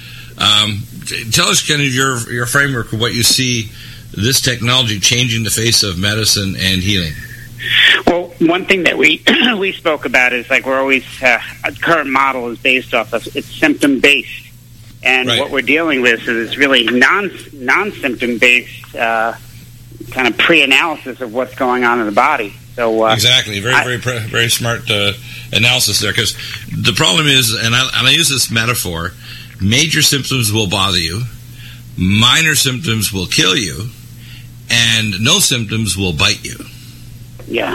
Um, tell us kind of your your framework of what you see this technology changing the face of medicine and healing. Well, one thing that we we spoke about is like we're always uh, our current model is based off of it's symptom based, and right. What we're dealing with is really non non symptom based uh, kind of pre analysis of what's going on in the body. So uh, exactly, very I, very very smart uh, analysis there, because the problem is, and I, and I use this metaphor. Major symptoms will bother you, minor symptoms will kill you, and no symptoms will bite you. Yeah.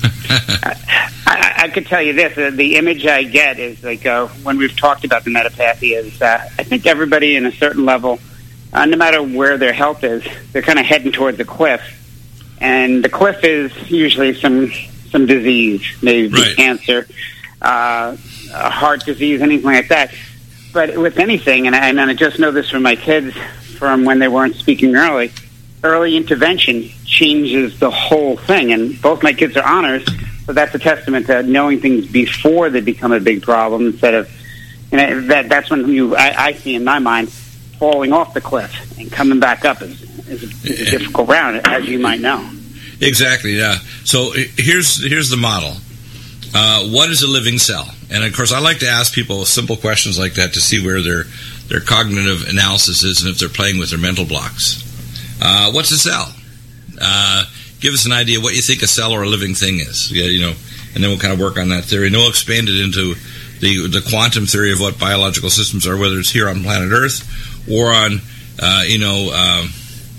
I, I, I could tell you this, uh, the image I get is like uh, when we've talked about the Metapathy is uh, I think everybody in a certain level, uh, no matter where their health is, they're kind of heading towards the cliff. And the cliff is usually some some disease, maybe right. cancer, uh, a heart disease, anything like that. But with anything, and I, and I just know this from my kids from when they weren't speaking early, early intervention changes the whole thing. And both my kids are honors, so that's a testament to knowing things before they become a big problem instead of, you know, that, that's when you, I, I see in my mind, falling off the cliff and coming back up is, is, a, is a difficult round, as you might know. Exactly, yeah. So here's here's the model. Uh, what is a living cell? And, of course, I like to ask people simple questions like that to see where their their cognitive analysis is and if they're playing with their mental blocks. Uh, what's a cell? Uh, give us an idea what you think a cell or a living thing is. Yeah, you know, and then we'll kind of work on that theory. And then we'll expand it into the the quantum theory of what biological systems are, whether it's here on planet Earth or on, uh, you know, um,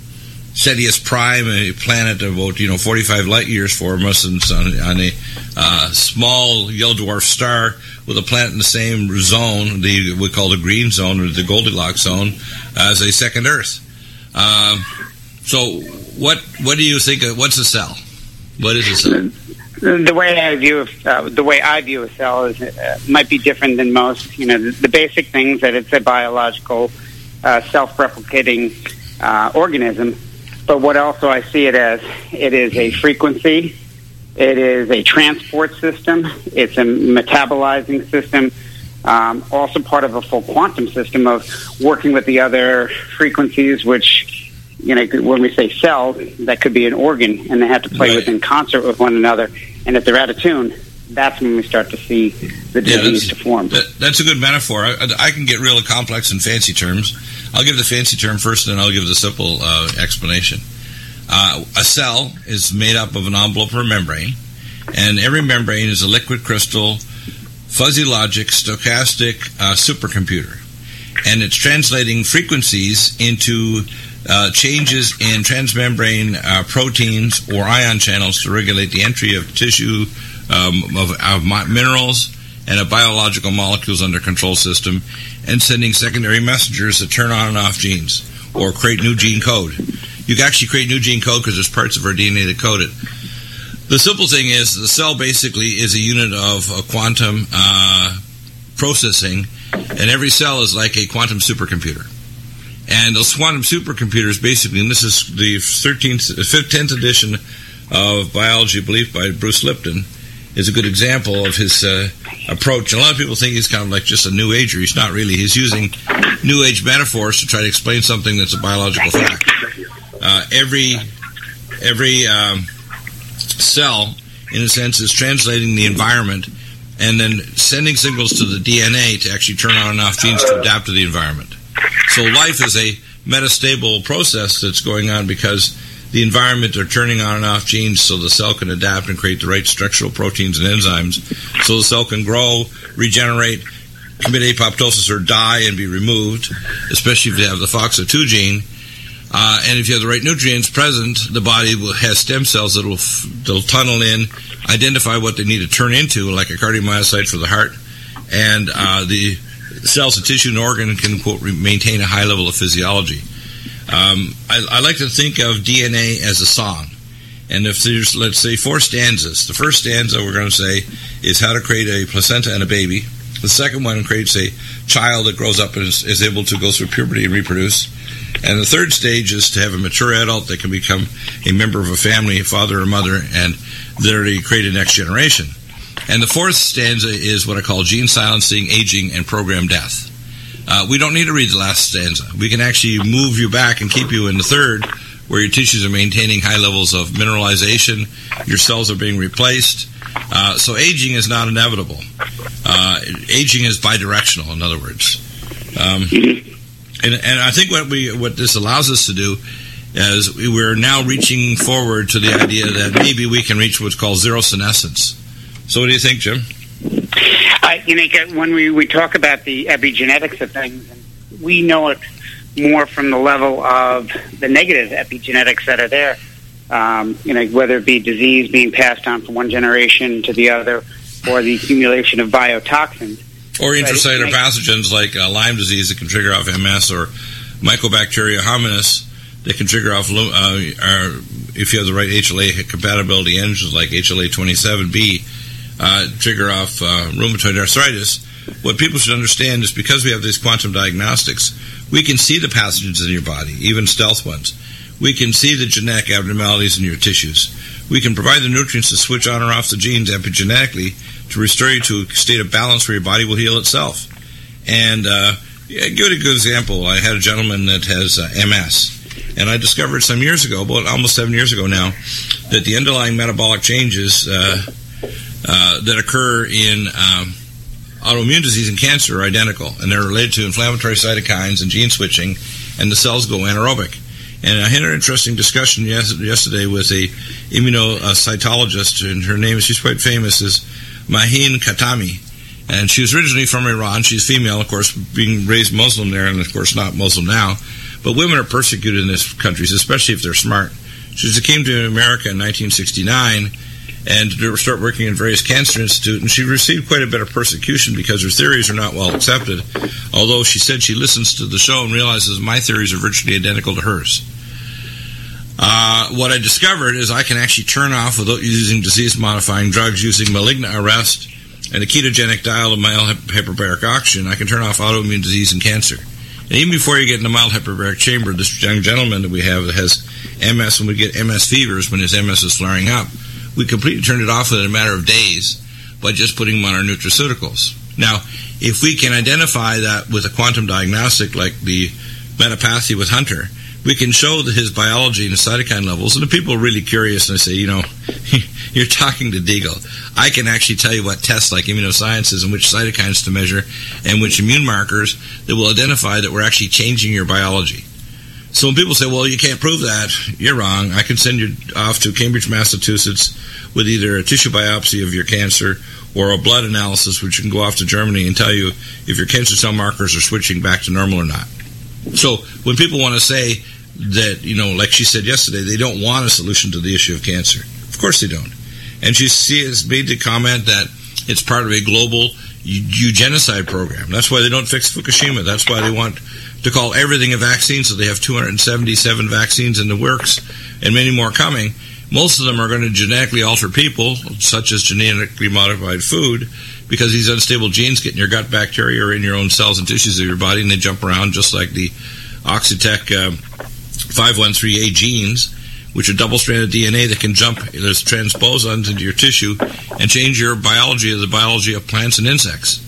Cetius Prime, a planet about, you know, forty-five light years from us, and on, on a uh, small yellow dwarf star with a planet in the same zone, the we call the green zone or the Goldilocks zone, as a second Earth. Um, so, what what do you think? Of, what's a cell? What is a cell? The way I view uh, the way I view a cell is uh, might be different than most. You know, the, the basic things that it's a biological, uh, self-replicating uh, organism. But what also I see it as, it is a frequency, it is a transport system, it's a metabolizing system, um, also part of a full quantum system of working with the other frequencies, which, you know, when we say cell, that could be an organ, and they have to play right. within concert with one another. And if they're out of tune, that's when we start to see the disease yeah, to form. That, that's a good metaphor. I, I can get real complex and fancy terms. I'll give the fancy term first, and then I'll give the simple uh, explanation. Uh, a cell is made up of an envelope or a membrane, and every membrane is a liquid crystal, fuzzy logic, stochastic uh, supercomputer. and it's translating frequencies into uh, changes in transmembrane uh, proteins or ion channels to regulate the entry of tissue, um, of, of minerals, and of biological molecules under control system, and sending secondary messengers that turn on and off genes or create new gene code. You can actually create new gene code because there's parts of our D N A that code it. The simple thing is the cell basically is a unit of uh, quantum uh, processing, and every cell is like a quantum supercomputer. And those quantum supercomputers basically, and this is the thirteenth, tenth edition of Biology Belief by Bruce Lipton, is a good example of his uh, approach. A lot of people think he's kind of like just a New Ager. He's not really. He's using New Age metaphors to try to explain something that's a biological fact. Uh, every every um, cell, in a sense, is translating the environment and then sending signals to the D N A to actually turn on and off genes to adapt to the environment. So life is a metastable process that's going on because the environment are turning on and off genes so the cell can adapt and create the right structural proteins and enzymes so the cell can grow, regenerate, commit apoptosis or die and be removed, especially if you have the F O X O two gene. Uh, and if you have the right nutrients present, the body will, has stem cells that will f- that'll tunnel in, identify what they need to turn into, like a cardiomyocyte for the heart, and uh, the cells of tissue and organ can, quote, maintain a high level of physiology. Um, I, I like to think of D N A as a song. And if there's, let's say, four stanzas, the first stanza we're going to say is how to create a placenta and a baby. The second one creates a child that grows up and is, is able to go through puberty and reproduce. And the third stage is to have a mature adult that can become a member of a family, a father or mother, and literally create a next generation. And the fourth stanza is what I call gene silencing, aging, and program death. Uh, we don't need to read the last stanza. We can actually move you back and keep you in the third, where your tissues are maintaining high levels of mineralization, your cells are being replaced. Uh, so aging is not inevitable. Uh, aging is bidirectional, in other words. Um, and, and I think what we what this allows us to do is we're now reaching forward to the idea that maybe we can reach what's called zero senescence. So what do you think, Jim? Uh, you know, when we, we talk about the epigenetics of things, we know it more from the level of the negative epigenetics that are there. Um, you know, whether it be disease being passed on from one generation to the other, or the accumulation of biotoxins. Or intracellular pathogens like uh, Lyme disease that can trigger off M S, or Mycobacteria hominis that can trigger off, uh, or if you have the right H L A compatibility engines like H L A twenty-seven B, uh, trigger off uh, rheumatoid arthritis. What people should understand is because we have these quantum diagnostics, we can see the pathogens in your body, even stealth ones. We can see the genetic abnormalities in your tissues. We can provide the nutrients to switch on or off the genes epigenetically to restore you to a state of balance where your body will heal itself. And uh, yeah, give it a good example. I had a gentleman that has uh, M S, and I discovered some years ago, about almost seven years ago now, that the underlying metabolic changes uh, uh, that occur in um, autoimmune disease and cancer are identical, and they're related to inflammatory cytokines and gene switching, and the cells go anaerobic. And I had an interesting discussion yesterday with a immunocytologist, and her name is, she's quite famous, is Mahin Khatami. And she was originally from Iran. She's female, of course, being raised Muslim there, and of course not Muslim now. But women are persecuted in these countries, especially if they're smart. She came to America in nineteen sixty-nine and to start working in various cancer institutes, and she received quite a bit of persecution because her theories are not well accepted, although she said she listens to the show and realizes my theories are virtually identical to hers. Uh, what I discovered is I can actually turn off, without using disease-modifying drugs, using malignant arrest and a ketogenic diet of mild hyperbaric oxygen, I can turn off autoimmune disease and cancer. And even before you get in the mild hyperbaric chamber, this young gentleman that we have that has M S, when we get M S fevers, when his M S is flaring up, we completely turned it off within a matter of days by just putting him on our nutraceuticals. Now, if we can identify that with a quantum diagnostic like the Metapathy with Hunter, we can show that his biology and his cytokine levels, and the people are really curious, and they say, you know, you're talking to Deagle. I can actually tell you what tests like immunosciences and which cytokines to measure and which immune markers that will identify that we're actually changing your biology. So when people say, well, you can't prove that, you're wrong. I can send you off to Cambridge, Massachusetts with either a tissue biopsy of your cancer or a blood analysis, which you can go off to Germany and tell you if your cancer cell markers are switching back to normal or not. So when people want to say that, you know, like she said yesterday, they don't want a solution to the issue of cancer. Of course they don't. And she has made the comment that it's part of a global eugenicide program. That's why they don't fix Fukushima. That's why they want to call everything a vaccine, so they have two hundred seventy-seven vaccines in the works and many more coming. Most of them are going to genetically alter people, such as genetically modified food, because these unstable genes get in your gut bacteria or in your own cells and tissues of your body, and they jump around just like the Oxitec uh, five one three A genes, which are double-stranded D N A that can jump as transposons into your tissue and change your biology of the biology of plants and insects.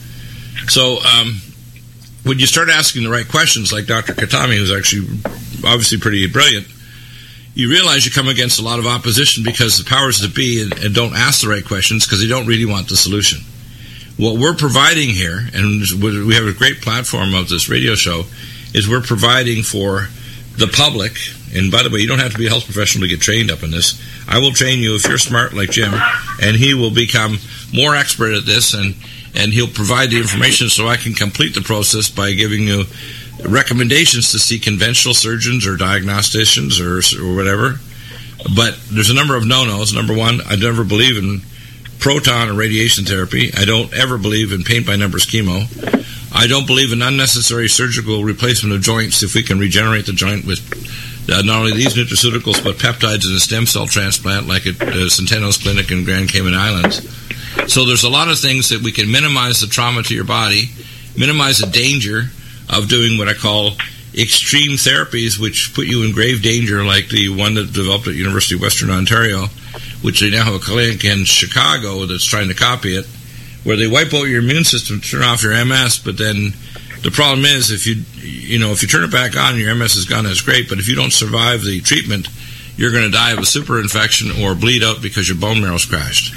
So um, when you start asking the right questions, like Doctor Katami, who's actually obviously pretty brilliant, you realize you come against a lot of opposition because the powers that be and, and don't ask the right questions because they don't really want the solution. What we're providing here, and we have a great platform of this radio show, is we're providing for the public. And by the way, you don't have to be a health professional to get trained up in this. I will train you if you're smart like Jim, and he will become more expert at this, and, and he'll provide the information so I can complete the process by giving you recommendations to see conventional surgeons or diagnosticians or, or whatever. But there's a number of no-nos. Number one, I never believe in proton or radiation therapy. I don't ever believe in paint-by-numbers chemo. I don't believe in unnecessary surgical replacement of joints if we can regenerate the joint with uh, not only these nutraceuticals but peptides in a stem cell transplant like at uh, Centeno's Clinic in Grand Cayman Islands. So there's a lot of things that we can minimize the trauma to your body, minimize the danger of doing what I call extreme therapies, which put you in grave danger, like the one that developed at University of Western Ontario, which they now have a clinic in Chicago that's trying to copy it, where they wipe out your immune system, turn off your M S, but then the problem is if you you know if you turn it back on and your M S is gone, that's great, but if you don't survive the treatment, you're going to die of a super infection or bleed out because your bone marrow's crashed.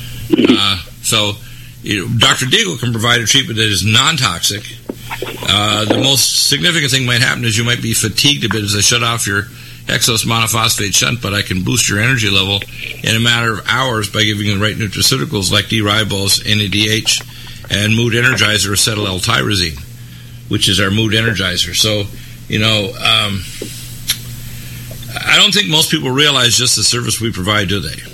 Uh, so you know, Doctor Deagle can provide a treatment that is non-toxic. Uh, the most significant thing might happen is you might be fatigued a bit as I shut off your Exos monophosphate shunt, but I can boost your energy level in a matter of hours by giving you the right nutraceuticals like D-ribose, N A D H, and Mood Energizer, acetyl L-tyrosine, which is our mood energizer. So, you know, um, I don't think most people realize just the service we provide, do they?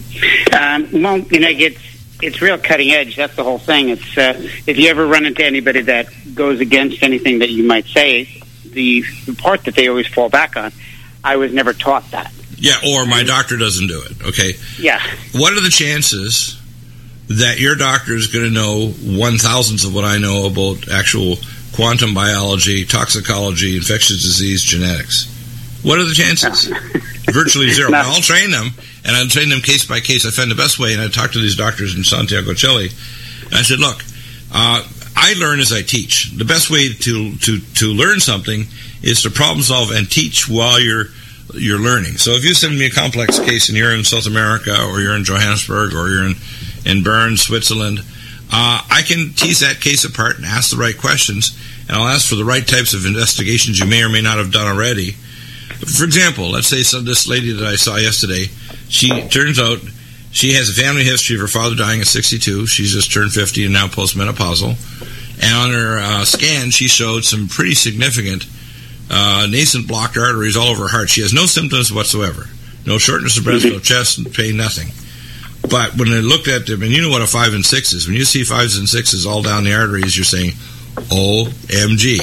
Um, well, you know, it's it's real cutting edge. That's the whole thing. It's uh, if you ever run into anybody that goes against anything that you might say, the, the part that they always fall back on, I was never taught that. Yeah, or my doctor doesn't do it, okay? Yeah. What are the chances that your doctor is going to know one-thousandth of what I know about actual quantum biology, toxicology, infectious disease, genetics? What are the chances? No. Virtually zero. No. I'll train them, and I'll train them case by case. I find the best way, and I talked to these doctors in Santiago, Chile, and I said, look, uh, I learn as I teach. The best way to, to, to learn something is to problem solve and teach while you're you're learning. So if you send me a complex case and you're in South America or you're in Johannesburg or you're in, in Bern, Switzerland, uh, I can tease that case apart and ask the right questions, and I'll ask for the right types of investigations you may or may not have done already. For example, let's say some, this lady that I saw yesterday, she turns out she has a family history of her father dying at sixty-two. She's just turned fifty and now postmenopausal. And on her uh, scan, she showed some pretty significant uh, nascent blocked arteries all over her heart. She has no symptoms whatsoever. No shortness of breath, no chest pain, nothing. But when they looked at them, and you know what a five and six is. When you see fives and sixes all down the arteries, you're saying, O M G.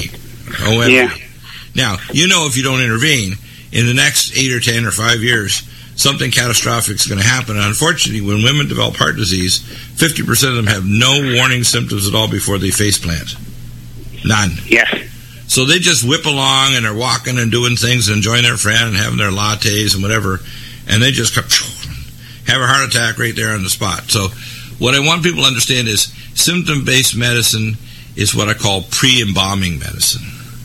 O M G. Yeah. Now, you know if you don't intervene, in the next eight or ten or five years, something catastrophic is going to happen. And unfortunately, when women develop heart disease, fifty percent of them have no warning symptoms at all before they faceplant. None. Yes. So they just whip along and are walking and doing things and enjoying their friend and having their lattes and whatever, and they just have a heart attack right there on the spot. So what I want people to understand is symptom-based medicine is what I call pre-embalming medicine.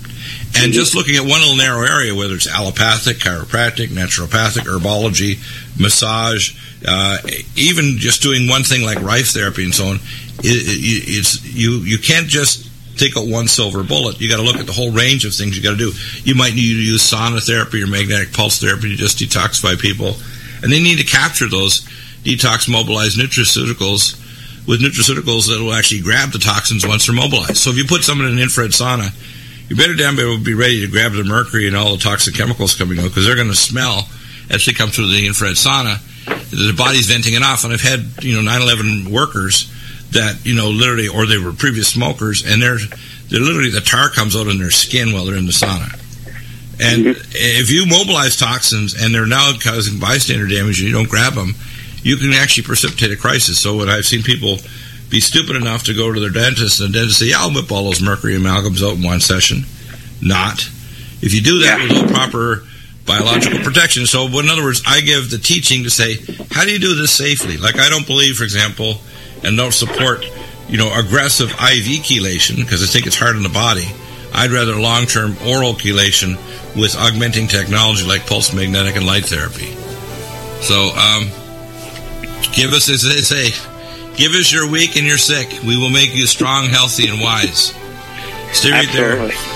And just looking at one little narrow area, whether it's allopathic, chiropractic, naturopathic, herbology, massage, uh, even just doing one thing like Rife therapy and so on, it, it, it's you. You can't just take out one silver bullet. You got to look at the whole range of things you got to do. You might need to use sauna therapy or magnetic pulse therapy to just detoxify people. And they need to capture those detox mobilized nutraceuticals with nutraceuticals that will actually grab the toxins once they're mobilized. So if you put someone in an infrared sauna, you better damn well be ready to grab the mercury and all the toxic chemicals coming out, because they're going to smell as they come through the infrared sauna. Their body's venting it off. And I've had, you know, nine eleven workers that, you know, literally, or they were previous smokers, and they're, they're literally, the tar comes out in their skin while they're in the sauna. And mm-hmm. if you mobilize toxins and they're now causing bystander damage and you don't grab them, you can actually precipitate a crisis. So when I've seen people be stupid enough to go to their dentist, and the dentist say, yeah, I'll whip all those mercury amalgams out in one session. Not. If you do that yeah. with no proper biological protection. So in other words, I give the teaching to say, how do you do this safely? Like, I don't believe, for example, and don't support, you know, aggressive I V chelation, because I think it's hard on the body. I'd rather long-term oral chelation with augmenting technology like pulse magnetic and light therapy. So, um, give us, as they say, give us your weak and your sick. We will make you strong, healthy, and wise. Stay right Absolutely. there.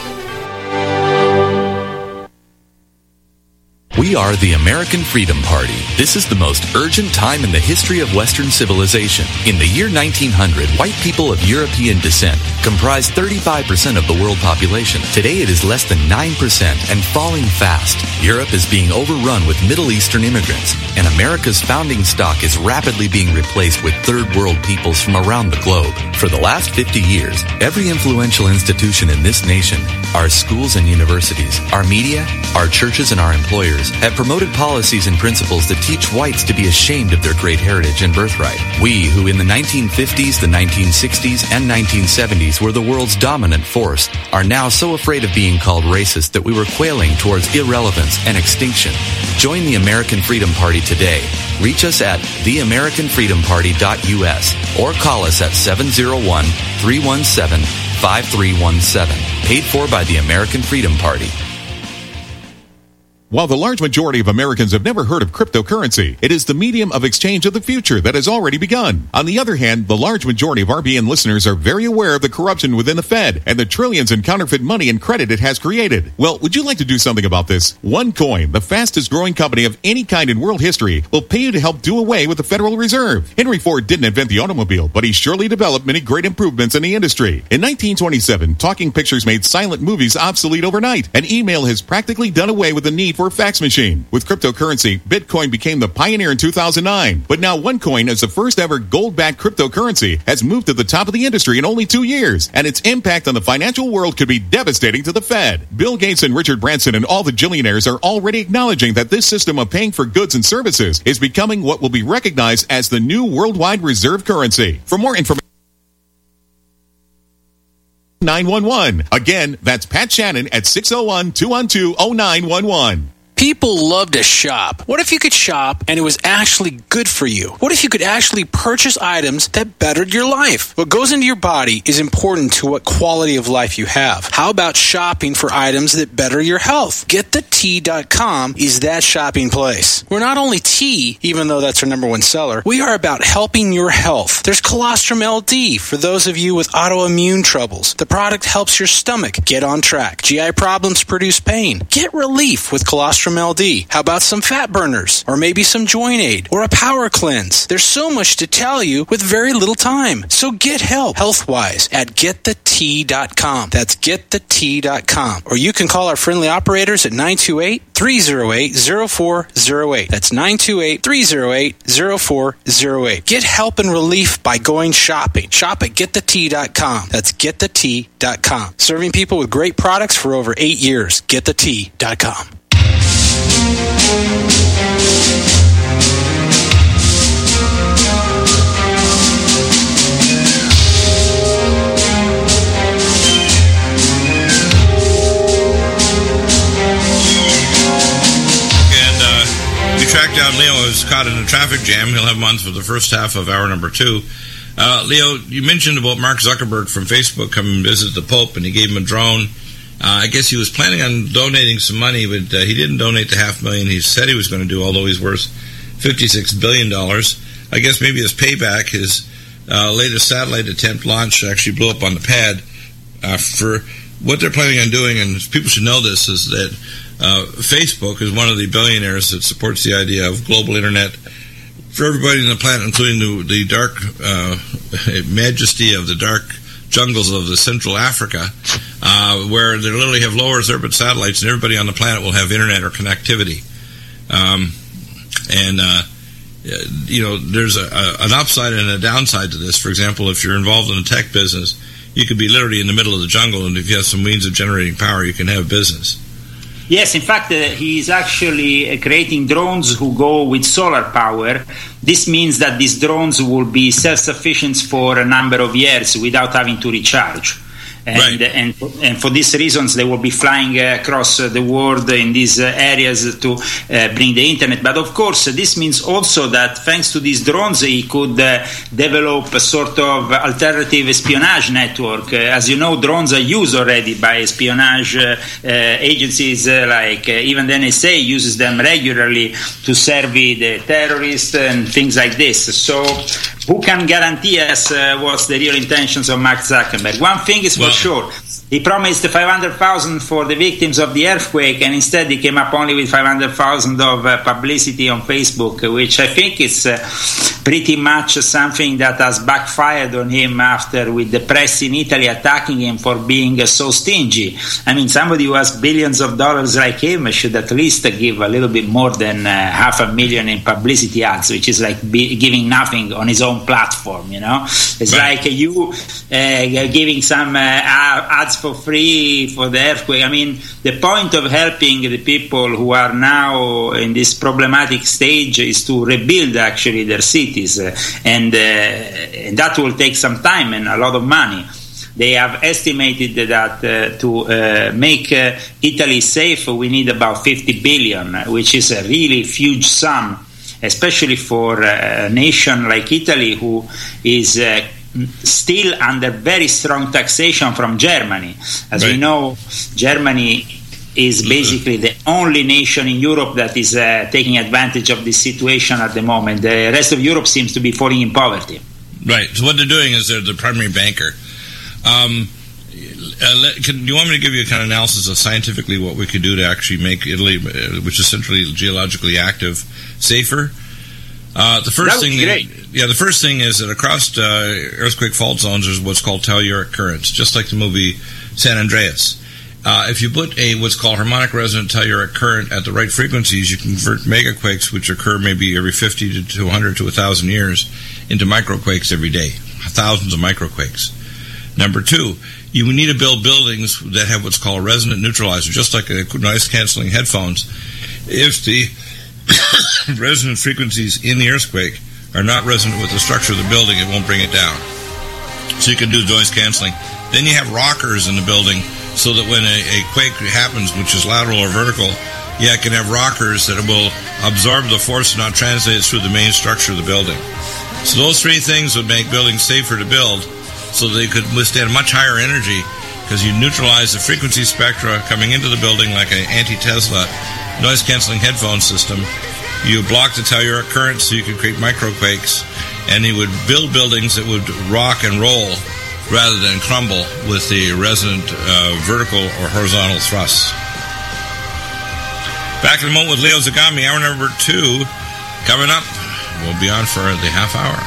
We are the American Freedom Party. This is the most urgent time in the history of Western civilization. In the year nineteen hundred, white people of European descent comprised thirty-five percent of the world population. Today it is less than nine percent and falling fast. Europe is being overrun with Middle Eastern immigrants, and America's founding stock is rapidly being replaced with third world peoples from around the globe. For the last fifty years, every influential institution in this nation, our schools and universities, our media, our churches, and our employers have promoted policies and principles that teach whites to be ashamed of their great heritage and birthright. We, who in the nineteen fifties, the nineteen sixties, and nineteen seventies were the world's dominant force, are now so afraid of being called racist that we were quailing towards irrelevance and extinction. Join the American Freedom Party today. Reach us at the american freedom party dot u s or call us at seven oh one, three one seven, five three one seven. Paid for by the American Freedom Party. While the large majority of Americans have never heard of cryptocurrency, it is the medium of exchange of the future that has already begun. On the other hand, the large majority of R B N listeners are very aware of the corruption within the Fed and the trillions in counterfeit money and credit it has created. Well, would you like to do something about this? OneCoin, the fastest growing company of any kind in world history, will pay you to help do away with the Federal Reserve. Henry Ford didn't invent the automobile, but he surely developed many great improvements in the industry. In nineteen twenty-seven, talking pictures made silent movies obsolete overnight, and email has practically done away with the need for a fax machine. With cryptocurrency, Bitcoin became the pioneer in two thousand nine. But now OneCoin, as the first ever gold-backed cryptocurrency, has moved to the top of the industry in only two years. And its impact on the financial world could be devastating to the Fed. Bill Gates and Richard Branson and all the billionaires are already acknowledging that this system of paying for goods and services is becoming what will be recognized as the new worldwide reserve currency. For more information, nine one one. Again, that's Pat Shannon at six oh one, two one two, oh nine one one. People love to shop. What if you could shop and it was actually good for you? What if you could actually purchase items that bettered your life? What goes into your body is important to what quality of life you have. How about shopping for items that better your health? get the tea dot com is that shopping place. We're not only tea, even though that's our number one seller, we are about helping your health. There's Colostrum L D for those of you with autoimmune troubles. The product helps your stomach get on track. G I problems produce pain. Get relief with Colostrum L D. How about some fat burners? Or maybe some joint aid? Or a power cleanse? There's so much to tell you with very little time. So get help health-wise at get the tea dot com. That's get the tea dot com. Or you can call our friendly operators at nine two eight, three oh eight, oh four oh eight. That's nine two eight, three oh eight, oh four oh eight. Get help and relief by going shopping. Shop at get the tea dot com. That's get the tea dot com. Serving people with great products for over eight years. get the tea dot com. Track down Leo, who's caught in a traffic jam. He'll have months for the first half of hour number two. Uh, Leo, you mentioned about Mark Zuckerberg from Facebook coming and visit the Pope, and he gave him a drone. Uh, I guess he was planning on donating some money, but uh, he didn't donate the half million he said he was going to do, although he's worth fifty-six billion dollars. I guess maybe his payback, his uh, latest satellite attempt launch actually blew up on the pad. uh, for what they're planning on doing, and people should know this, is that uh, Facebook is one of the billionaires that supports the idea of global internet for everybody on the planet, including the, the dark uh, majesty of the dark jungles of the Central Africa, uh, where they literally have low Earth orbit satellites, and everybody on the planet will have internet or connectivity. Um, and uh, you know, there's a, a, an upside and a downside to this. For example, if you're involved in the tech business, you could be literally in the middle of the jungle, and if you have some means of generating power, you can have business. Yes, in fact, uh, he is actually uh, creating drones who go with solar power. This means that these drones will be self-sufficient for a number of years without having to recharge. And, right. and and for these reasons, they will be flying uh, across uh, the world in these uh, areas to uh, bring the internet. But of course, uh, this means also that thanks to these drones, he could uh, develop a sort of alternative espionage network. Uh, as you know, drones are used already by espionage uh, uh, agencies, uh, like uh, even the N S A uses them regularly to serve the terrorists and things like this. So who can guarantee us uh, what's the real intentions of Mark Zuckerberg? One thing is for well, sure. He promised five hundred thousand for the victims of the earthquake, and instead he came up only with five hundred thousand of uh, publicity on Facebook, which I think is uh, pretty much something that has backfired on him after, with the press in Italy attacking him for being uh, so stingy. I mean, somebody who has billions of dollars like him should at least uh, give a little bit more than uh, half a million in publicity ads, which is like be- giving nothing on his own platform, you know? It's right. like uh, you uh, giving some uh, ads for free for the earthquake. I mean, the point of helping the people who are now in this problematic stage is to rebuild actually their cities, uh, and, uh, and that will take some time and a lot of money. They have estimated that uh, to uh, make uh, Italy safe, we need about fifty billion, which is a really huge sum, especially for a nation like Italy, who is uh, still under very strong taxation from Germany. As right. we know, Germany is basically the only nation in Europe that is uh, taking advantage of this situation at the moment. The rest of Europe seems to be falling in poverty. Right. So what they're doing is they're the primary banker. Um, uh, let, can, do you want me to give you a kind of analysis of scientifically what we could do to actually make Italy, uh, which is centrally geologically active, safer? Uh, the first thing, great. yeah, the first thing is that across uh, earthquake fault zones there's what's called telluric currents, just like the movie San Andreas. Uh, if you put a what's called harmonic resonant telluric current at the right frequencies, you can convert megaquakes, which occur maybe every fifty to two hundred to one thousand years, into microquakes every day, thousands of microquakes. Number two, you need to build buildings that have what's called a resonant neutralizer, just like a noise-canceling headphones. If the resonant frequencies in the earthquake are not resonant with the structure of the building, it won't bring it down. So you can do noise canceling. Then you have rockers in the building, so that when a, a quake happens, which is lateral or vertical, yeah, it can have rockers that will absorb the force and not translate it through the main structure of the building. So those three things would make buildings safer to build, so they could withstand much higher energy, because you neutralize the frequency spectra coming into the building like an anti-Tesla noise-canceling headphone system. You block the telluric current so you can create microquakes, and you would build buildings that would rock and roll rather than crumble with the resonant uh, vertical or horizontal thrusts. Back in a moment with Leo Zagami, hour number two coming up. We'll be on for the half hour.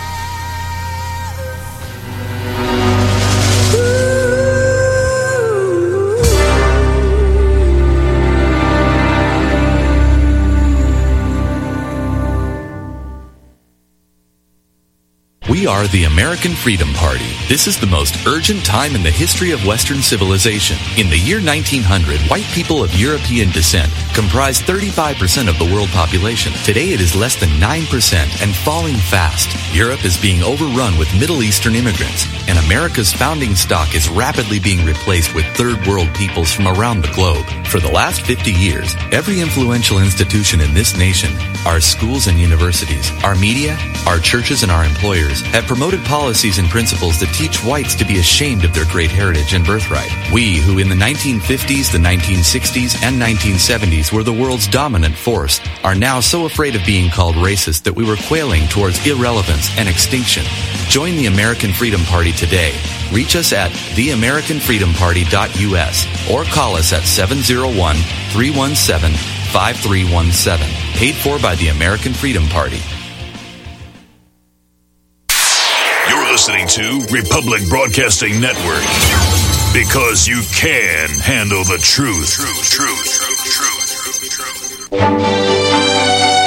We are the American Freedom Party. This is the most urgent time in the history of Western civilization. In the year nineteen hundred, white people of European descent comprised thirty-five percent of the world population. Today it is less than nine percent and falling fast. Europe is being overrun with Middle Eastern immigrants, and America's founding stock is rapidly being replaced with third world peoples from around the globe. For the last fifty years, every influential institution in this nation, our schools and universities, our media, our churches and our employers, have promoted policies and principles that teach whites to be ashamed of their great heritage and birthright. We, who in the nineteen fifties, the nineteen sixties, and nineteen seventies were the world's dominant force, are now so afraid of being called racist that we were quailing towards irrelevance and extinction. Join the American Freedom Party today. Reach us at the american freedom party dot u s or call us at seven oh one, three one seven, five three one seven. Paid for by the American Freedom Party. You're listening to Republic Broadcasting Network. Because you can handle the truth. Truth, truth, truth, truth, truth, truth.